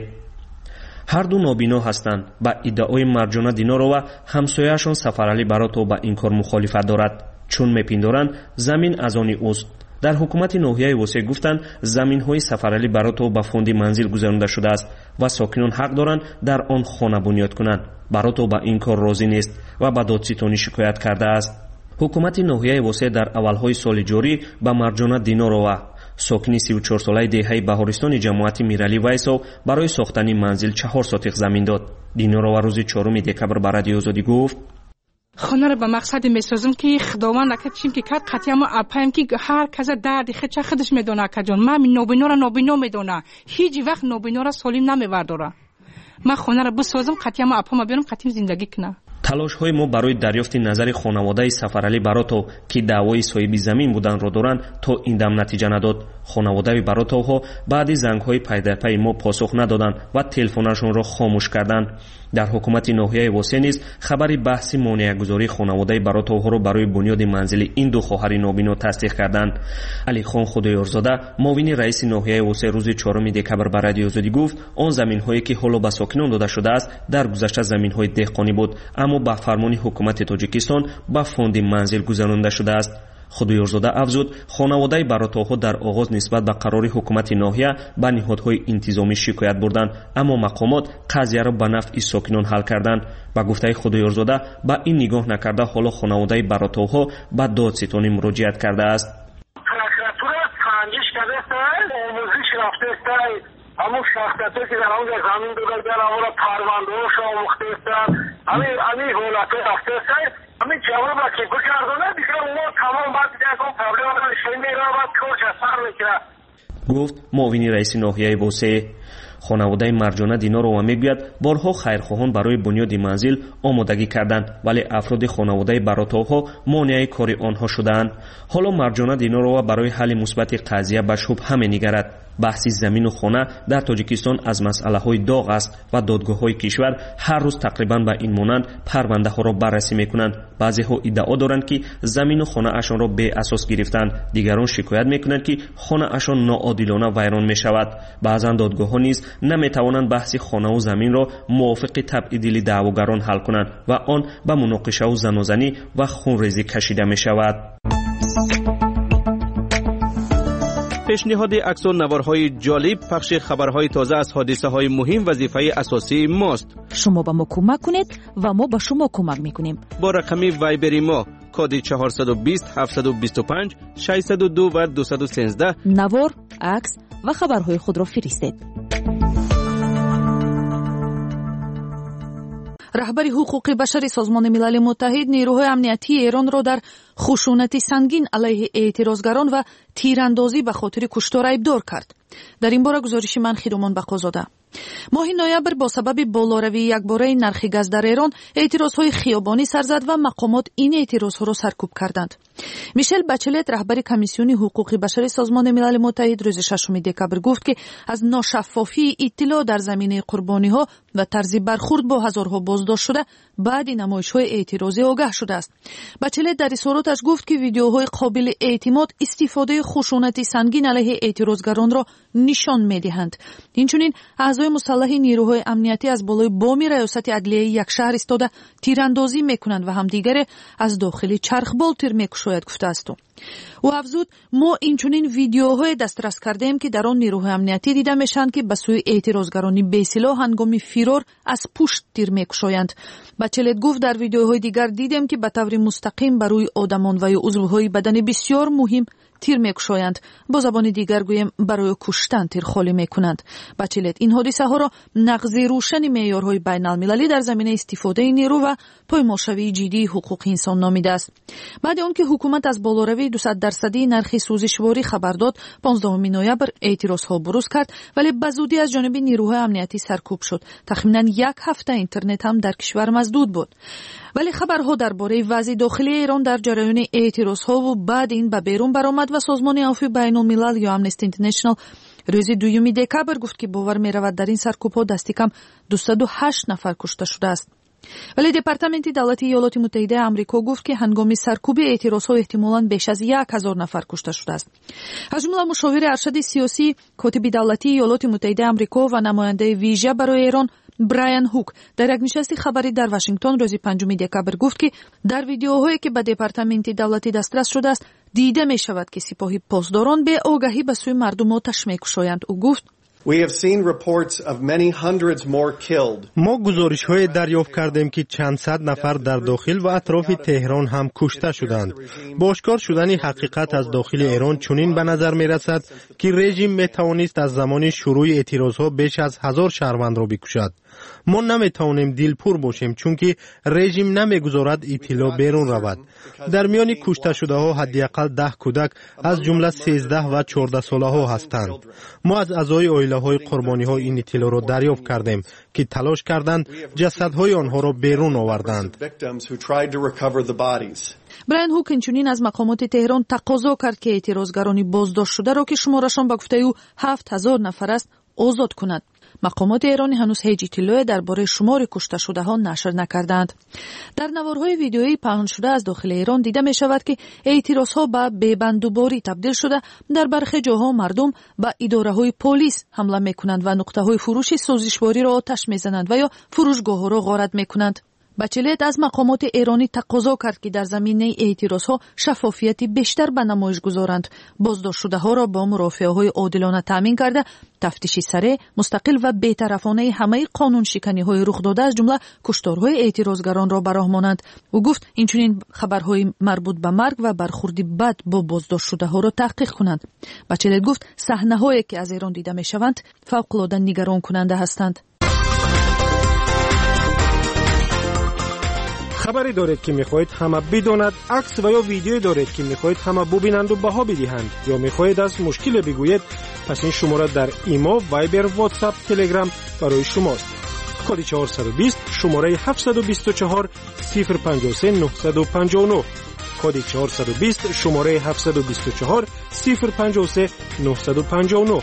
هر دو نابینا هستند. با ادعای مرجانه دینار و همسایه‌شان سفرعلی براتو با این کار مخالفت دارد چون میپندارند زمین از آن اوست. در حکومت ناحیه وسع گفتند زمین‌های سفرعلی براتو با فوند منزل گذرانده شده است و ساکنان حق دارند در آن خانه بنیاد کنند. براتو با این کار راضی نیست و به دادستانی شکایت کرده است. حکومت ناحیه وسع در اولهای سال جاری با مرجانه دینارова ساکنی سی و چهار ساله دهه بهارستان جماعت میرعلی ویسو برای ساختن منزل چهار سوتیق زمین داد. دینارова روز چهارم دکبر به رادیو آزادی گفت
خانه را به مقصد میسازم که خداوند لکه چیم که کرد قطعی ما اپایم که هر کس درد خود چه خودش میدونه که جان من نوبینا را نوبینا میدونه هیچ وقت نوبینا را سالم نمیورداره. من خانه را بسازم قطعی ما اپام بیارم قطعی زندگی کنه.
تلاش های ما برای دریافت نظر خانواده سفرعلی براتو که دعوای صاحب زمین بودن را دارند تا این دم نتیجه نداد. خانواده براتو ها بعد زنگ های پیداپی ما پاسخ ندادند و تلفنشون را خاموش کردند. در حکومت ناحیه وسع نیز خبری بحث مانع گذاری خانواده براتو ها را برای بنیاد منزل این دو خواهر نابینا تصدیق کردند. علی خان خدایارزاده معاون رئیس ناحیه وسع روز چهارم دکبر به رادیو آزادی گفت آن زمین هایی که حالا به ساکنان داده شده است در گذشته زمین های دهقانی بود اما با فرمان حکومت تاجیکستان با فوند منزل گذرانده شده است. خدایارزاده افزود خانواده براتوها در آغاز نسبت به قرار حکومت ناحیه به نهادهای انتظامی شکایت بردند اما مقامات قضیه را به نفع ساکنان حل کردند. با گفته خدایارزاده با این نگاه نکرده حالا خانواده براتوها به دادستانی مراجعت کرده است.
همون شخصیتی که در اون زمین دادن در اون پرونده ها شامخته هستن همین همین حالته رفته هستن همین جواب را که بکردنه دیگه اونا تمام بعد دیگه از اون پرابلم ها نشون میره و کارش اثر میکنه.
گفت معاون رئیس ناحیه وسع. خانواده مرجانه دینارова میگوید بارها خیرخواهان برای بنیاد منزل آمادگی کردند ولی افراد خانواده براتوها مانع کار آنها شدند. حالا مرجانه دینارова برای حل مثبت قضیه به شبهه می‌نگرد. بحث زمین و خانه در تاجیکستان از مسئله‌های داغ است و دادگاه‌های کشور هر روز تقریباً به این مانند پرونده‌ها را بررسی می‌کنند. بعضی‌ها ادعا دارند که زمین و خانه‌اشان را به اساس گرفتند. دیگران شکایت می‌کنند که خانه‌اشان ناعادلانه ویران می‌شود. بعضاً دادگاه‌ها نیز نمی‌توانند بحث خانه و زمین را موافق تبعیض دعواگران حل کنند و آن به مناقشه و زنازنی و خونریزی کشیده می‌شود.
پیشنهاد عکس و نوارهای جالب، پخش خبرهای تازه از حادثه های مهم وظیفه اساسی ماست.
شما به ما کمک کنید و ما به شما کمک میکنیم.
با رقم وایبری ما کد چهارصد و بیست هفتصد و بیست و پنج ششصد و دو و دویست و سیزده
نوار، عکس و خبرهای خود را فرستید. رهبر حقوق بشری سازمان ملل متحد نیروهای امنیتی ایران را در خشونت سنگین علیه اعتراضگران و تیراندازی به خاطر کشتار ایبدار کرد. در این باره گزارش من خیرومان بقازاده. ماه نوامبر با سبب بالاروی یکباره نرخ گاز در ایران اعتراضهای خیابانی سر زد و مقامات این اعتراضها را سرکوب کردند. میشل بچلت رهبر کمیسیون حقوق بشر سازمان ملل متحد روز ششم دکبر گفت که از ناشفافی اطلاع در زمینه قربانی‌ها و طرز برخورد با هزارها بازداشت شده بعد نمایش‌های اعتراضی آگاه شده است. بچلت در اظهاراتش گفت که ویدیوهای قابل اعتماد استفاده خشونت سنگین علیه اعتراضگران را نشان می‌دهند. اینچنین اعضای مسلح نیروهای امنیتی از بالای بام ریاست عدلیه یک شهر ایستاده تیراندازی میکنند و همدیگر از داخل چرخبال تیر میکشاید گفته است. او افزود ما اینچنین ویدیوهای دسترس کردیم که در آن نیروهای امنیتی دیده میشند که به سوی اعتراضگرانی بی‌سلاح هنگام فرار از پشت تیر میکشایند. بچلت گفت در ویدیوهای دیگر دیدیم که به طور مستقیم بر روی آدمان و عضوهای بدن بسیار مهم تیر میکشایند. با زبان دیگر گویم برای کشتن تیر خالی میکنند. بچلت این حادثه ها را نقض روشن معیارهای بین المللی در زمینه استفاده نیرو و پایمالشوی جدی حقوق انسان نامیده است. بعد آنکه حکومت از بالاروی دویست درصدی نرخ سوزشواری خبر داد، پانزدهم نوامبر اعتراضها بروز کرد ولی به زودی از جانب نیروهای امنیتی سرکوب شد. تقریباً یک هفته اینترنت هم در کشور مسدود بود. ولی خبرها درباره وضع داخلی ایران در جریان اعتراضها و بعد این به بیرون برآمد و سازمان عفو بین الملل یا امنستی اینترنشنال روز دوم دکبر گفت که باور می رود در این سرکوب‌ها دست کم دویست و هشت نفر کشته شده است. ولی دپارتمنت دولت ایالات متحده آمریکا گفت که هنگام سرکوب اعتراضها احتمالاً بیش از یک هزار نفر کشته شده است. از جمله مشاور ارشد سیاسی، کاتب دولتی ایالات متحده آمریکا و نماینده ویژه برای ایران برایان هوک در یک نشست خبری در واشنگتن روز پنجم دکبر گفت که در ویدیوهایی که به دپارتمنت دولتی دسترس شده است دیده می شود که سپاهی پاسداران به آگاهی به سوی مردم آتش می‌کشایند. او گفت
We have seen reports of many hundreds more killed.
ما گزارش‌های دریافت کردیم که چند صد نفر در داخل و اطراف تهران هم کشته شدند. با آشکار شدن حقیقت از داخل ایران چنین به نظر می‌رسد که رژیم می‌توانست از زمان شروع اعتراض‌ها بیش از هزار شهروند را بکشد. ما نمی‌توانیم دلپور باشیم چون که رژیم نمی‌گذارد اطلاع بیرون رود. در میان کشته شده‌ها حداقل ده کودک از جمله سیزده و چهارده ساله‌ها هستند. ما از اعضای عائله‌های قربانی‌ها این اطلاع را دریافت کردیم که تلاش کردند جسدهای آنها را بیرون آوردند.
برایان هوک اینچنین از مقامات تهران تقاضا کرد که اعتراضگرانی بازداشت شده را که شمارشان به گفته او هفت هزار نفر است آزاد کند. مقامات ایرانی هنوز هیچ اطلاعی درباره شمار کشته شده ها نشر نکردند. در نوارهای ویدیویی پخش شده از داخل ایران دیده می شود که اعتراضها به بیبندوباری تبدیل شده. در برخی جاها مردم به اداره های پلیس حمله می کنند و نقطه های فروش سوزشواری را آتش می زنند و یا فروشگاه ها را غارت می کنند. بچلت از مقامات ایرانی تقاضا کرد که در زمینه اعتراضها شفافیت بیشتر به نمایش گذارند. بازداشت شده ها را با مرافعه های عادلانه تامین کرده تفتیش سریع، مستقل و بی‌طرفانه همه قانون شکنی های رخ داده از جمله کشتارهای اعتراضگران را به راه مانند. او گفت اینچنین خبرهای مربوط به مرگ و برخورد بد با بازداشت شده ها را تحقیق کنند. بچلت گفت صحنه هایی که از ایران دیده می شوند فوق العاده نگران کننده هستند.
خبری دارید که میخواهید همه بداند، عکس و یا ویدیویی دارید که میخواهید همه ببینند و بها بدهند، یا میخواهید از مشکل بگویید، پس این شماره در ایما، وایبر، واتساپ، تلگرام برای شماست. کد چهارصد و بیست شماره هفتصد و بیست و چهار صفر پنجاه و سه نهصد و پنجاه و نه. کد چهارصد و بیست شماره هفتصد و بیست و چهار صفر پنجاه و سه نهصد و پنجاه و نه.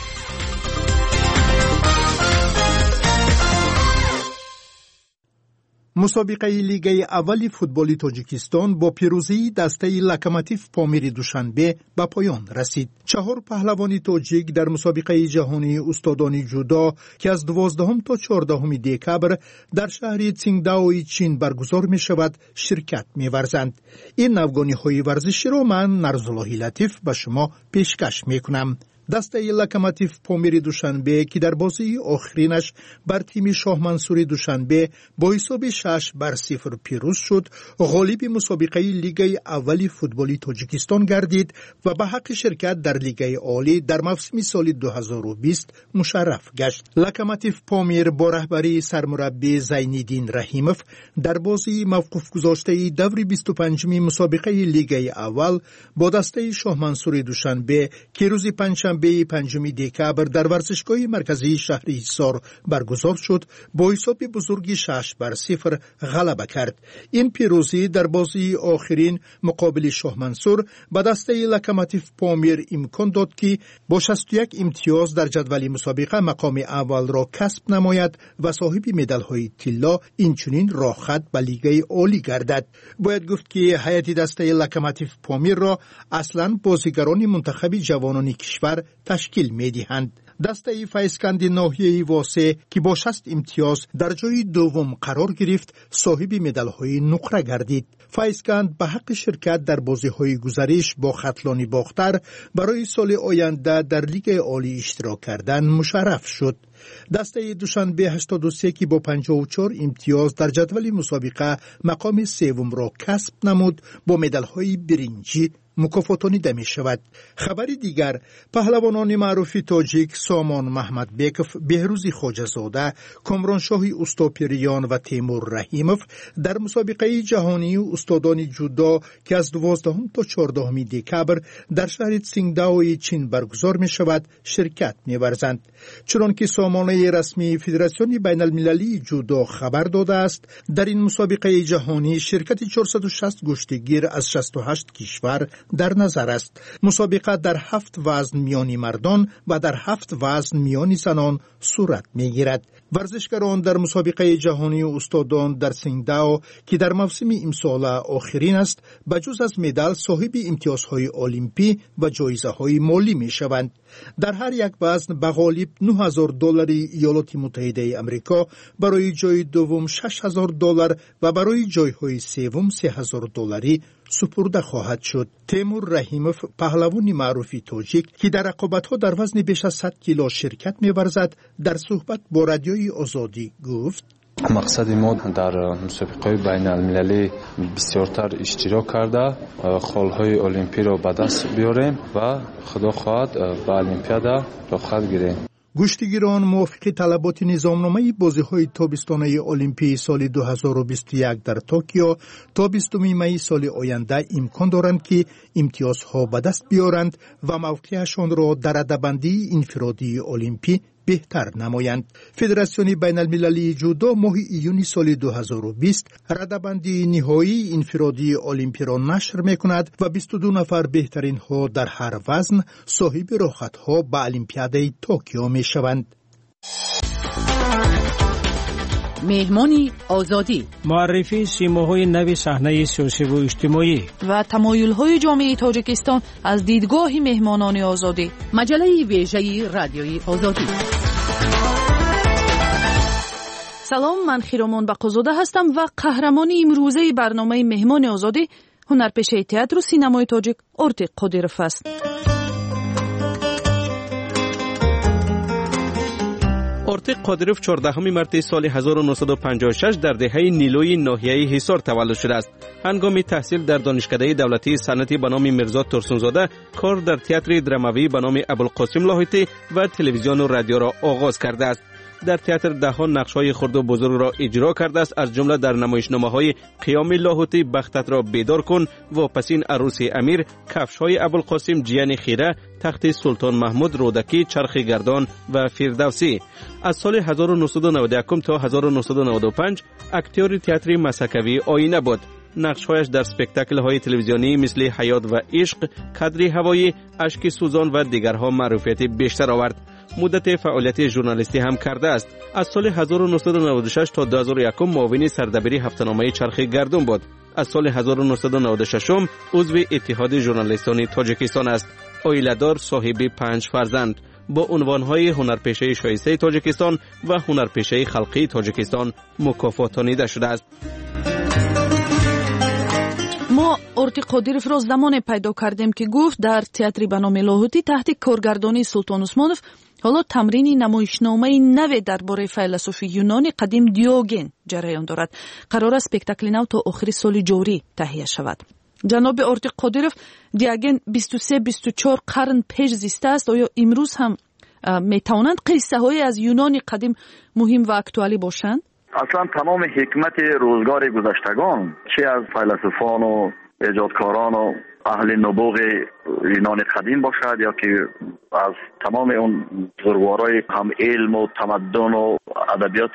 مسابقه لیگ اول فوتبال تاجیکستان با پیروزی دسته لوکوموتیو پامیر دوشنبه به پایان رسید. چهار پهلوان تاجیک در مسابقه جهانی استادان جودو که از دوازدهم تا چهاردهم دکبر در شهر تسینگداو چین برگزار می شود شرکت می ورزند. این نوگانی های ورزشی را من نرزالله لطیف به شما پیشکش می کنم. دسته لوکوموتیو پامیر دوشنبه که در بازی آخرینش بر تیم شاه منصور دوشنبه با حساب شش بر صفر پیروز شد، غالب مسابقه لیگ اول فوتبال تاجیکستان گردید و به حق شرکت در لیگ عالی در موسم سال دو هزار و بیست مشرف گشت. لوکوموتیو پامیر با رهبری سرمربی زینالدین رحیموف در بازی موقوف گذاشته دور بیست و پنجم مسابقه لیگ اول با دسته شاه منصور دوشنبه که روز پنجشنبه به پنجم دکبر در ورزشگاه مرکزی شهر حصار برگزار شد، با حساب بزرگی شش بر صفر غلبه کرد. این پیروزی در بازی آخرین مقابل شاه منصور به دسته لوکوموتیو پامیر امکان داد که با شصت و یک امتیاز در جدول مسابقه مقام اول را کسب نماید و صاحب مدال های طلا اینچنین راه خط به لیگ عالی گردد. باید گفت که هیئت دسته لوکوموتیو پامیر را اصلا بازیگران منتخب جوانان کشور تشکیل می دهند. دسته فایسکند ناحیه واسه که با شصت امتیاز در جای دوم قرار گرفت، صاحب مدال های نقره گردید. فایسکند به حق شرکت در بازی های گزارش با خطلانی باختر برای سال آینده در لیگ عالی اشتراک کردن مشرف شد. دسته دوشنبه هشتاد و سه که با پنجاه و چهار امتیاز در جدول مسابقه مقام سوم را کسب نمود، با مدال های برنجی مکافاتانیده می شود. خبر دیگر، پهلوانان معروف تاجیک سامان محمد بیکف، بهروز خواجه‌زاده، کامرانشاه استاپریان و تیمور رحیموف در مسابقه جهانی استادان جودو که از دوازدهم تا چهاردهم دکبر در شهر تسینگداو چین برگزار می شود شرکت می ورزند. چنانکه سامانه رسمی فدراسیون بین المللی جودو خبر داده است، در این مسابقه جهانی شرکت چهارصد و شصت گشتگیر از شصت و هشت کشور در نظر است. مسابقه در هفت وزن میانی مردان و در هفت وزن میانی زنان صورت میگیرد. ورزشکاران در مسابقه جهانی استادان در تسینگداو که در موسم امسال آخرین است، بجز از مدال صاحب امتیازهای المپی و جایزه های مالی می شوند. در هر یک وزن به غالب نه هزار دلار ایالات متحده آمریکا، برای جای دوم شش هزار دلار و برای جایهای سوم سه هزار دلاری سپرده خواهد شد. تیمور رحیموف، پهلوان معروف تاجیک که در رقابت‌ها در وزن بیش از صد کیلو شرکت می‌ورزد، در صحبت با رادیوی آزادی گفت:
مقصد ما در مسابقه بین المللی بسیارتر اشتراک کرده خالهای المپی را به دست بیاریم و خدا خواهد به المپیادا رخصت گیریم.
گشتگیران موافق طلبات نظامنامه بازی‌های تابستانه المپی سال دو هزار و بیست و یک در توکیو تا بیستم می سال آینده امکان دارند که امتیازها به دست بیارند و موقعشان را در رده‌بندی انفرادی المپی بهتر نمایند. فدراسیون بین المللی جودو ماه ایون سال دو هزار و بیست رده‌بندی نهایی انفرادی المپی را نشر می‌کند و بیست و دو نفر بهترین ها در هر وزن صاحب راحت ها به المپیاده توکیو می‌شوند.
مهمانی آزادی،
معرفی سیماهای نو صحنه سیاسی و اجتماعی
و تمایل‌های جامعه تاجیکستان از دیدگاه مهمانان آزادی. مجله ویژه رادیوی آزادی. سلام، من خیرامان بقازاده هستم و قهرمان امروزه برنامه مهمان آزادی هنرپیشه تئاتر و سینمای تاجیک ارتیق قادیروف است.
ارتیق قادیروف چهاردهم مارس سال هزار و نهصد و پنجاه و شش در دهه نیلوی ناحیه حصار تولد شده است. هنگام تحصیل در دانشکده دولتی صنعتی به نام میرزا ترسونزاده کار در تئاتر درامایی به نام ابوالقاسم لاهیتی و تلویزیون و رادیو را آغاز کرده است. در تئاتر دهها نقش‌های خرد و بزرگ را اجرا کرده است، از جمله در نمایشنامه‌های قیام لاهوتی، بختت را بیدار کن، واپسین عروس امیر، کفش‌های ابوالقاسم، جیان خیره، تخت سلطان محمود، رودکی، چرخ گردان و فردوسی. از سال هزار و نهصد و نود و یک تا هزار و نهصد و نود و پنج اکتور تئاتر مسکوی آینه بود. نقش‌هایش در اسپکتاکل‌های تلویزیونی مثل حیات و عشق، کادری هوایی، اشک سوزان و دیگرها معروفیت بیشتر آورد. مدت فعالیت ژورنالیستی هم کرده است. از سال هزار و نهصد و نود و شش تا دو هزار و یک معاون سردبیری هفته‌نامه چرخ گردون بود. از سال هزار و نهصد و نود و شش عضو اتحاد ژورنالیستان تاجیکستان است. عائله‌دار، صاحب پنج فرزند، با عنوان‌های هنرپیشه شایسته تاجیکستان و هنرپیشه خلقی تاجیکستان مکافاتانیده شده است.
ما ارتی قادیرف را زمان پیدا کردیم که گفت در تئاتر به نام لاهوتی تحت کارگردانی سلطان عثمانوف حالا تمرین نمایشنامه نو درباره فیلسوف یونانی قدیم دیوگن جریان دارد. قرار است اسپکتاکل نو تا آخر سال جاری تهیه شود. جناب ارتی قادیرف، دیوگن بیست و سه بیست و چهار قرن پیش زیسته است. آیا امروز هم میتوانند قصه های از یونان قدیم مهم و اکتوالی باشند؟
اصلا تمام حکمت روزگار گذشتگان، چه از فیلسوفان و ایجادکاران و اهل نبوغ یونان قدیم باشد یا که از تمام اون بزرگوارای هم علم و تمدن و ادبیات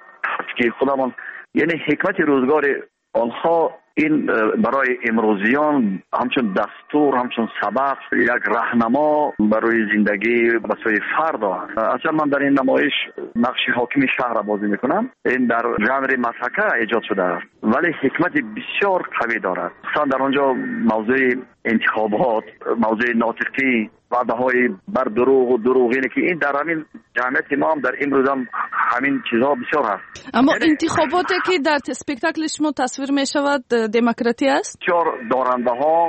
که خودمان، یعنی حکمت روزگار آنها این برای امروزیان همچون دستور، همچون سبق، یک راهنما برای زندگی برای فرد است. اصلا من در این نمایش نقش حاکم شهر را بازی میکنم. این در ژانر مسحکه ایجاد شده است ولی حکمت بسیار قوی دارد. مثلا در آنجا موضوع انتخابات، موضوع ناطقی، وعده‌های بر دروغ و دروغینه که این در همین جامعه ما هم در امروز هم همین چیزها بسیار هست.
اما انتخاباتی که در اسپکتاکل شما تصویر می شود دموکراتی است؟
بسیار دارنده ها،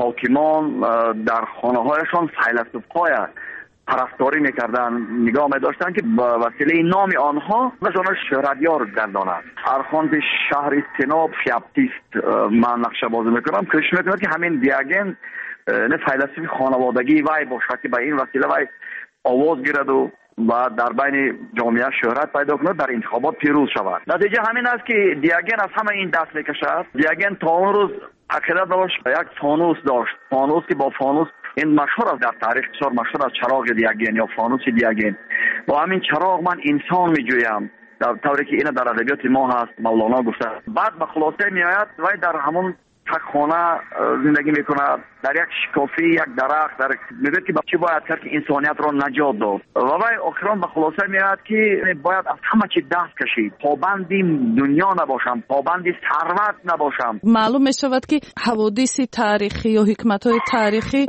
حاکمان در خانه هایشان فیلسوف‌های پرستاری میکردن، نگاه می‌داشتن که با وسیله نام آنها مثلا شهرتیار گردانند. ارخاند شهر استناب فیاپتیست من نقشه بازی میکنم، کوشش میکنم که همین دیوگن نه فیلسوف خانوادگی وای باشد که به این وسیله وای آواز گیرد و و در بین جامعه شهرت پیدا کند، در انتخابات پیروز شود. نتیجه همین است که دیوگن از همه این دست میکشد. دیوگن تا اون روز عقیده داشت یک فانوس داشت، فانوس که با فانوس این مشهور است، در تاریخ بسیار مشهور است چراغ دیوگن یا فانوس دیوگن. با همین چراغ من انسان میجویم، در طوری که این در ادبیات ما هست مولانا گفته. بعد به خلاصه میآید و در همون تک خانه زندگی میکنه، در یک شکافی، یک درخت، در میگه که چی باید کرد که انسانیت را نجات داد و وای آخران به خلاصه میاد که باید از همه چی دست کشید، پابندی دنیا نباشم، پابندی ثروت نباشم.
معلوم میشود که حوادث تاریخی یا حکمت‌های تاریخی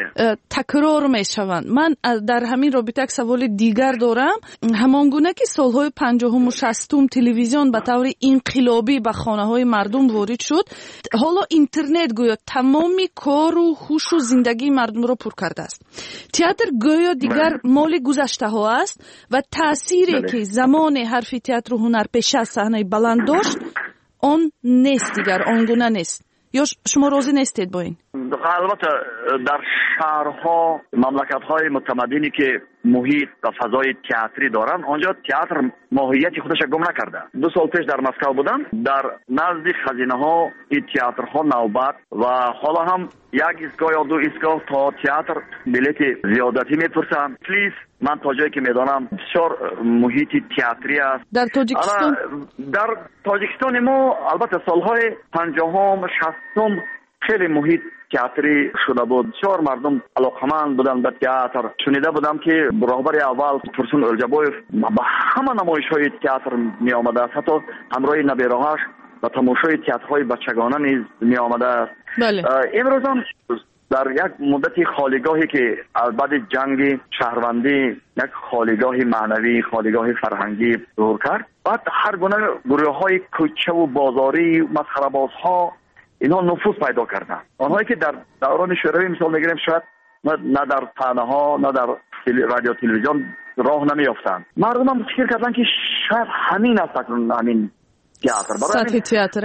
تکرار میشوند. من در همین رابطه یک سوال دیگر دارم. همانگونه که سالهای پنجاهم و شصتم تلویزیون به طور انقلابی به خانه‌های مردم وارد شد، حالا اینترنت گویا تمامی کار و هوش و زندگی مردم را پر کرده است. تئاتر گویا دیگر مال گذشته ها است و تأثیری که زمان حرف تئاتر و هنرپیشه صحنه بلند داشت آن نیست، دیگر آنگونه نیست. یا شما راضی نیستید با این؟
البته در شهرها، مملکت‌های متمدنی که محیط و فضای تئاتری دارن، آنجا تئاتر ماهیت خودش گم نکرده. دو سال پیش در مسکو بودم، در نزد خزینه‌ها این تئاترها نوبت و حالا هم یک ایستگاه یا دو ایستگاه تا تئاتر بلیت زیادتی میپرسن. پلیز من تا جایی که میدانم بسیار محیط تئاتری است
در تاجیکستان.
در تاجیکستان ما البته سالهای پنجاهم شصتم خیلی محیط تئاتری شده بود، بسیار مردم علاقمند بودن به تئاتر. شنیده بودم که راهبر اول ترسون الجبویف با همه نمایش‌های تئاتر می آمده است، حتی همراه نبیره‌هاش و تماشای تئاترهای بچگانه نیز می آمده است.
بله.
امروز هم در یک مدت خالیگاهی که از بعد جنگ شهروندی یک خالیگاه معنوی، خالیگاه فرهنگی ظهور کرد، بعد هر گونه گروه‌های کوچه و بازاری، مسخره‌بازها اینها نفوذ پیدا کردن. آنهایی که در دوران شوروی مثال میگیریم شاید نه در صحنه‌ها نه در رادیو تلویزیون راه نمیافتند. مردم هم فکر کردن که شاید همین است، همین تئاتر
سطح تئاتر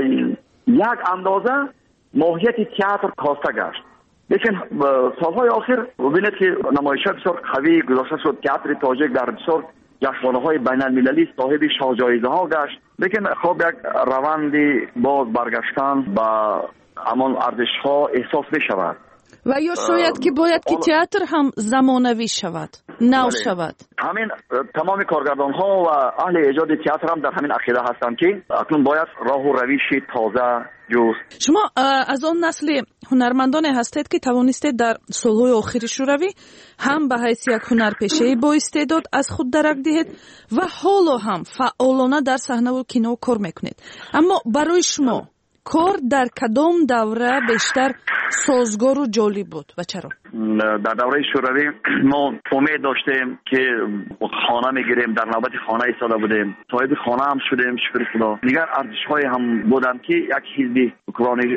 یک اندازه ماهیت تئاتر کاسته گشت. لیکن سالهای آخر ببینید که نمایش‌ها بسیار قوی گذاشته شد. تئاتر تاجیک در بسیار جشنواره‌های بین‌المللی صاحب شاهجایزه‌ها گشت. لیکن خب یک روندی باز برگشتن با همان ارزش‌ها احساس می‌شود.
و یا شاید که باید که تئاتر هم زمانوی شود، نو شود.
همین تمام کارگردان ها و اهل ایجاد تئاتر هم در همین عقیده هستند که اکنون باید راه و روش تازه جست.
شما از آن نسل هنرمندان هستید که توانستید در سالهای آخر شوروی هم به حیث یک هنرپیشه با استعداد از خود درک دهید و حالا هم فعالانه در صحنه و کینو کار میکنید. اما برای شما کار در کدام دوره بیشتر سازگار و جالب بود و چرا؟
در دوره شوروی ما امید داشتیم که خانه میگیریم، در نوبت خانه ایستاده بودیم، صاحب خانه هم شدیم شکر خدا. دیگر ارزش‌های هم بودن که یک حزب حکمرانی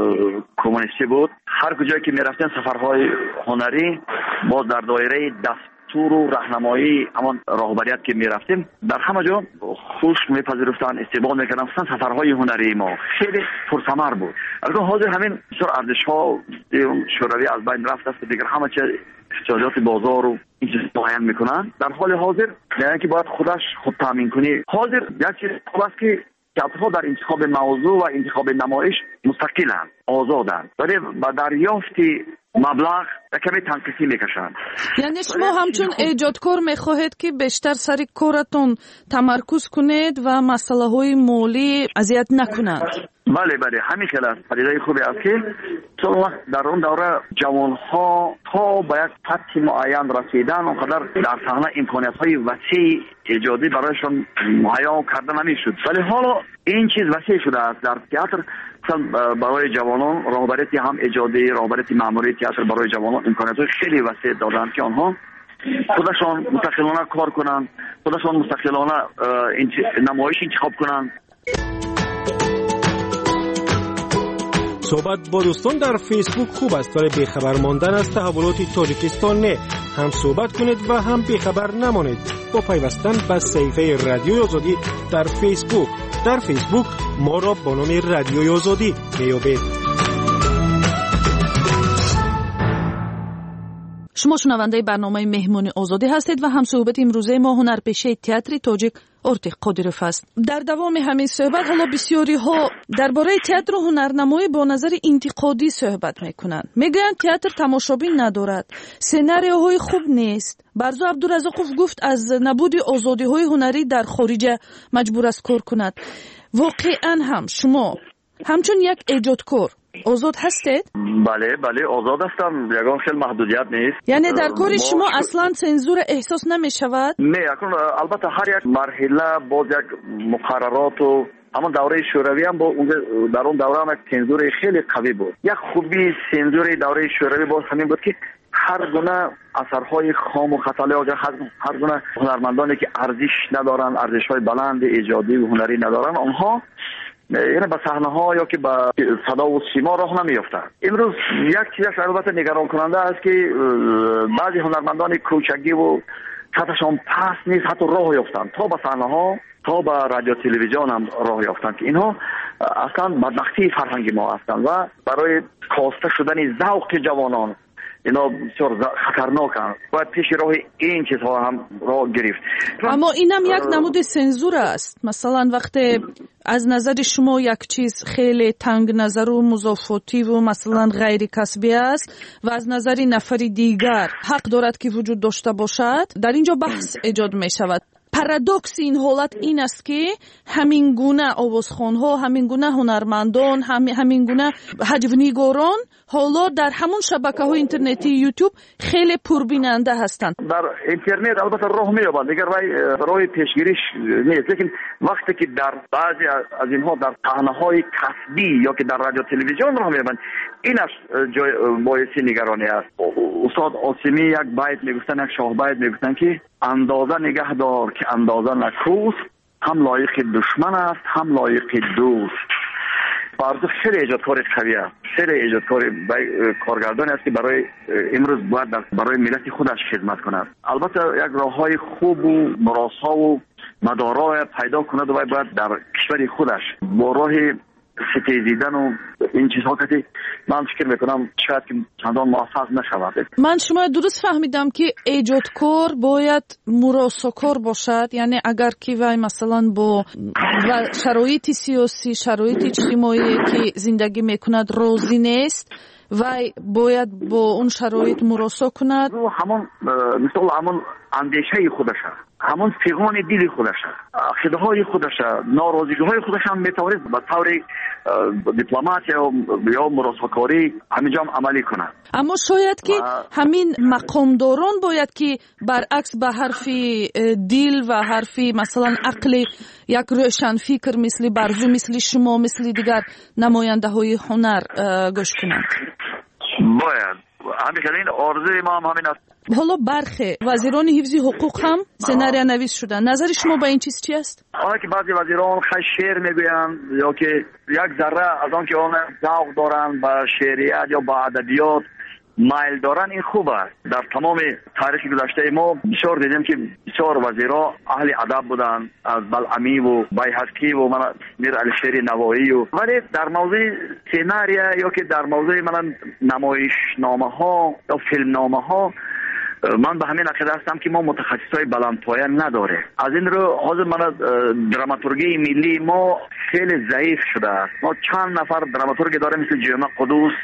کمونیستی بود. هر کجایی که میرفتیم سفرهای هنری باز در دایره دست تور و راهنمایی همان راهبریت که میرفتیم در همه جا خوش میپذیرفتن، استقبال میکردن. سفرهای هنری ما خیلی پرثمر بود. البته حاضر همین بسیار ارزش‌ها شوروی از بین رفت است، دیگر همه چیز احتیاجات بازار و این چیز معین میکنن. در حال حاضر یعنی که باید خودش خود تامین کنی. حاضر یک چیز خوب است که تئاترها در انتخاب موضوع و انتخاب نمایش مستقلند، آزادند، ولی با دریافت مبلغ کمی تنقیصی میکشند.
یعنی شما همچون ایجادکار میخواهید که بیشتر سر کارتون تمرکز کنید و مسئله های مالی اذیت نکنند.
بله بله همین خیلی است. پدیده خوبی است که چون وقت در اون دوره جوان ها تا به یک سطح معین رسیدن اونقدر در صحنه امکانیت های وسیع ایجادی برایشان مهیا کرده نمیشد، ولی حالا این چیز وسیع شده است. در تئاتر برای جوانان راهبریتی هم ایجادی، راهبریتی مأموری تئاتر برای جوانان امکانیت های خیلی وسیع دادند که آنها خودشان مستقلانه کار کنند، خودشان مستقلانه نمایش انتخاب کنند.
صحبت با دوستان در فیسبوک خوب است، ولی بیخبر ماندن از تحولات تاجیکستان نه. هم صحبت کنید و هم بیخبر نمانید با پیوستن به صفحه رادیوی آزادی در فیسبوک. در فیسبوک ما را با نام رادیوی آزادی میابید.
شما شنونده برنامه مهمون آزادی هستید و هم صحبت امروزه ما هنرپیشه تئاتر تاجیک ارتق قادروف است. در دوام همین صحبت حالا بسیاری ها درباره تئاتر و هنرنمایی با نظر انتقادی صحبت میکنند. میگن تئاتر تماشابین ندارد، سناریوهای خوب نیست. برزو عبدالرزاقوف گفت از نبود آزادی های هنری در خارج مجبور است کار کند. واقعا هم شما همچون یک ایجادکار آزاد هستید؟
بله بله آزاد هستم، یگان خیلی محدودیت نیست.
یعنی در کار شما اصلا سنزور احساس نمی شود؟
نه، البته هر یک مرحله باز یک مقررات و اما دوره شوروی هم با در اون دوره هم یک سنزور خیلی قوی بود. یک خوبی سنزور دوره شوروی باز همین بود که هر گونه اثرهای خام و خطاله و هر گونه هنرمندانی که ارزش ندارن، ارزش‌های بلند ایجادی و هنری ندارن، آنها یعنی به صحنه ها یا که به صدا و سیما راه نمیافتند. امروز یک چیزش البته نگران کننده است که بعضی هنرمندان کوچکی و سطحشان پست نیست، حتی راه یافتند تا به صحنه ها تا به رادیو تلویزیون هم راه یافتند که اینها اصلا بدبختی فرهنگ ما هستند و برای کاسته شدن ذوق جوانان اینا بسیار خطرناکند. باید پیش راه این چیزها هم راه گرفت.
اما اینم یک نمود سنزور است. مثلا وقتی از نظر شما یک چیز خیلی تنگ نظر و مضافاتی و مثلا غیر کسبی است و از نظر نفر دیگر حق دارد که وجود داشته باشد، در اینجا بحث ایجاد می شود. پارادوکس این حالت این است که همین گونه آوازخوان‌ها، همین گونه هنرمندان، همین گونه هجونیگاران حالا در همون شبکه‌های اینترنتی یوتیوب خیلی پربیننده هستند.
در اینترنت البته راه می‌یابند، دیگر راه پیشگیریش نیست، لیکن وقتی که در بعضی از اینها در صحنه‌های کسبی یا که در رادیو تلویزیون راه می‌یابند، اینش جای باعث نگرانی است. استاد آسیمی یک بیت میگفتن، یک شاه بیت میگفتن که اندازه نگه دار که اندازه نکوست، هم لایق دشمن است هم لایق دوست. برزو خیلی ایجادکار قوی است، خیلی ایجادکار کارگردانی است که برای امروز باید برای ملت خودش خدمت کند. البته یک راههای خوب و مراسا و مدارا پیدا کند و باید در کشور خودش با راه ستیزیدن و این چیزها که من فکر میکنم شاید که چندان موفق نشود.
من شما درست فهمیدم که ایجادکار باید مراساکار باشد، یعنی اگر که وای مثلا با شرایط سیاسی، شرایط اجتماعی که زندگی میکند راضی نیست وای باید با اون شرایط مراسا کند.
همون مثل همون اندیشه خودشه، همون پیغام دل خودشه، خداهای خودشه، ناراضگی های خودش هم میتواند به طور دیپلماسی یا مراساکاری همینجا عملی کند.
اما شاید که همین مقامداران باید که برعکس به حرف دل و حرف مثلا عقل یک روشن فکر مثل برزو، مثل شما، مثل دیگر نماینده های هنر گوش کنند.
باید همین آرزوی ما هم همین است.
حالا برخی وزیران حفظ حقوق هم سناریو نویس شدن. نظر شما با این چیز چی است؟
آنها که بعضی وزیران خیلی شعر میگویند یا که یک ذره از آن که آن ذوق دارند به شعریت یا به ادبیات مایل دارن، این خوب است. در تمام تاریخ گذشته ما بسیار دیدیم که بسیار وزیرا اهل ادب بودند، از بلعمی و بیهقی و من میر علیشیر نوایی و ولی در موضوع سیناریا یا که در موضوع من نمایشنامه ها یا فیلم نامه ها من به همین عقیده هستم که ما متخصصای بلندپایه نداره. از این رو حاضر من دراماتورگی ملی ما خیلی ضعیف شده است. ما چند نفر دراماتورگ داره مثل جمعه قدوس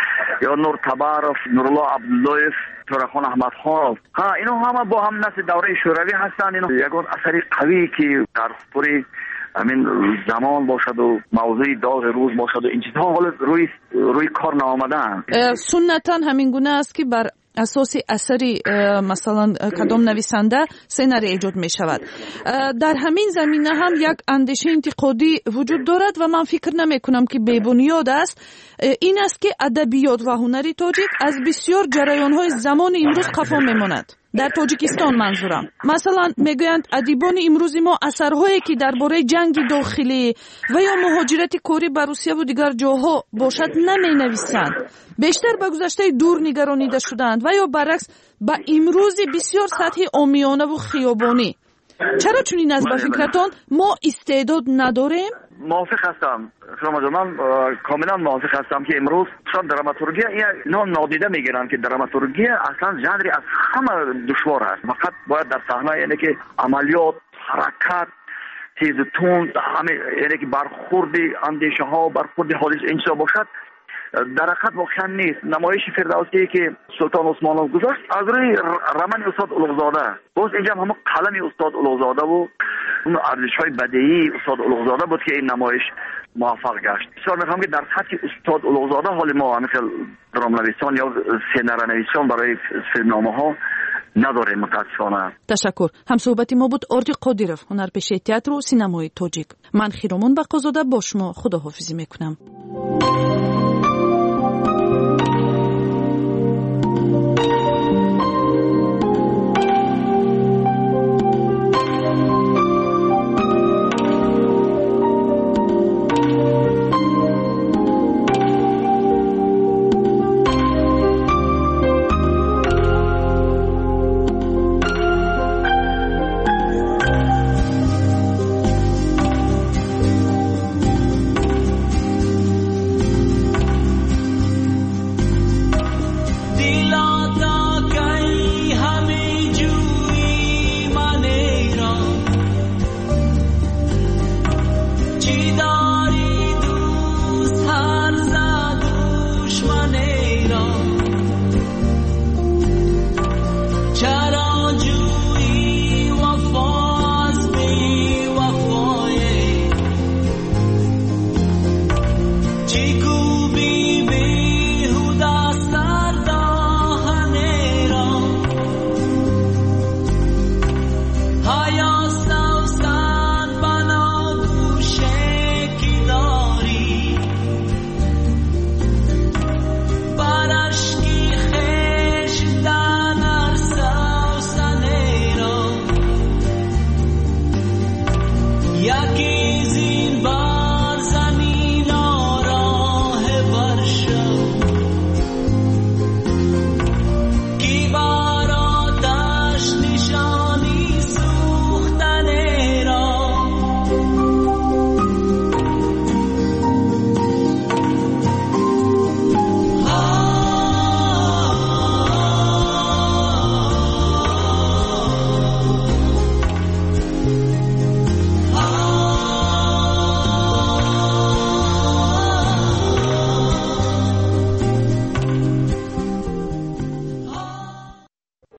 یا نور تبارف، نورالله عبداللهیف، تورخان احمد خان. ها اینا همه با هم نسل دوره شوروی هستند. اینا یگان اثری قوی که در پوری همین زمان باشد و موضوع داغ روز باشد و این چیزها حالا روی روی کار نآمدن.
سنتا همین گونه است که بر اساس اثری مثلا کدام نویسنده سناریو ایجاد می شود. در همین زمینه هم یک اندیشه انتقادی وجود دارد و من فکر نمی کنم که بی بنیاد است. این است که ادبیات و هنر تاجیک از بسیار جریان های زمان امروز خفا می ماند. در تاجیکستان منظورم. مثلا میگویند ادیبان امروز ما اثرهایی که درباره جنگ داخلی و یا مهاجرت کاری به روسیه و دیگر جاها باشد نمی نویسند. بیشتر به گذشته دور نگرانیده شدند و یا برعکس به امروز بسیار سطح عامیانه و خیابانی. چرا چنین است به فکرتان ما استعداد نداریم؟
موافق هستم. شما من کاملا موافق هستم که امروز شان دراماتورگی اینا نادیده میگیرن که دراماتورگی اصلا ژانری از همه دشوار است. فقط باید در صحنه یعنی که عملیات، حرکت، تیز و تند، همه یعنی که برخورد اندیشه ها، برخورد حادث اینجا باشد. در حقیقت واقعا نیست. نمایش فردوسی که سلطان عثمانov گذاشت از روی رمن استاد اولوغزاده، باز اینجا هم قلم استاد اولوغزاده و اون ارزش‌های بدیعی استاد اولوغزاده بود که این نمایش موفق گشت. بسیار می‌خوام که در سطح استاد اولوغزاده حال ما مثل درام‌نویسان یا سیناریونویسان برای فیلمنامه‌ها نداره متاسفانه.
تشکر. هم صحبتی ما بود آرتی قادیرов، هنرپیشه تئاتر و سینمای تاجیک. من خیرامون بقازاده با شما خداحافظی میکنم.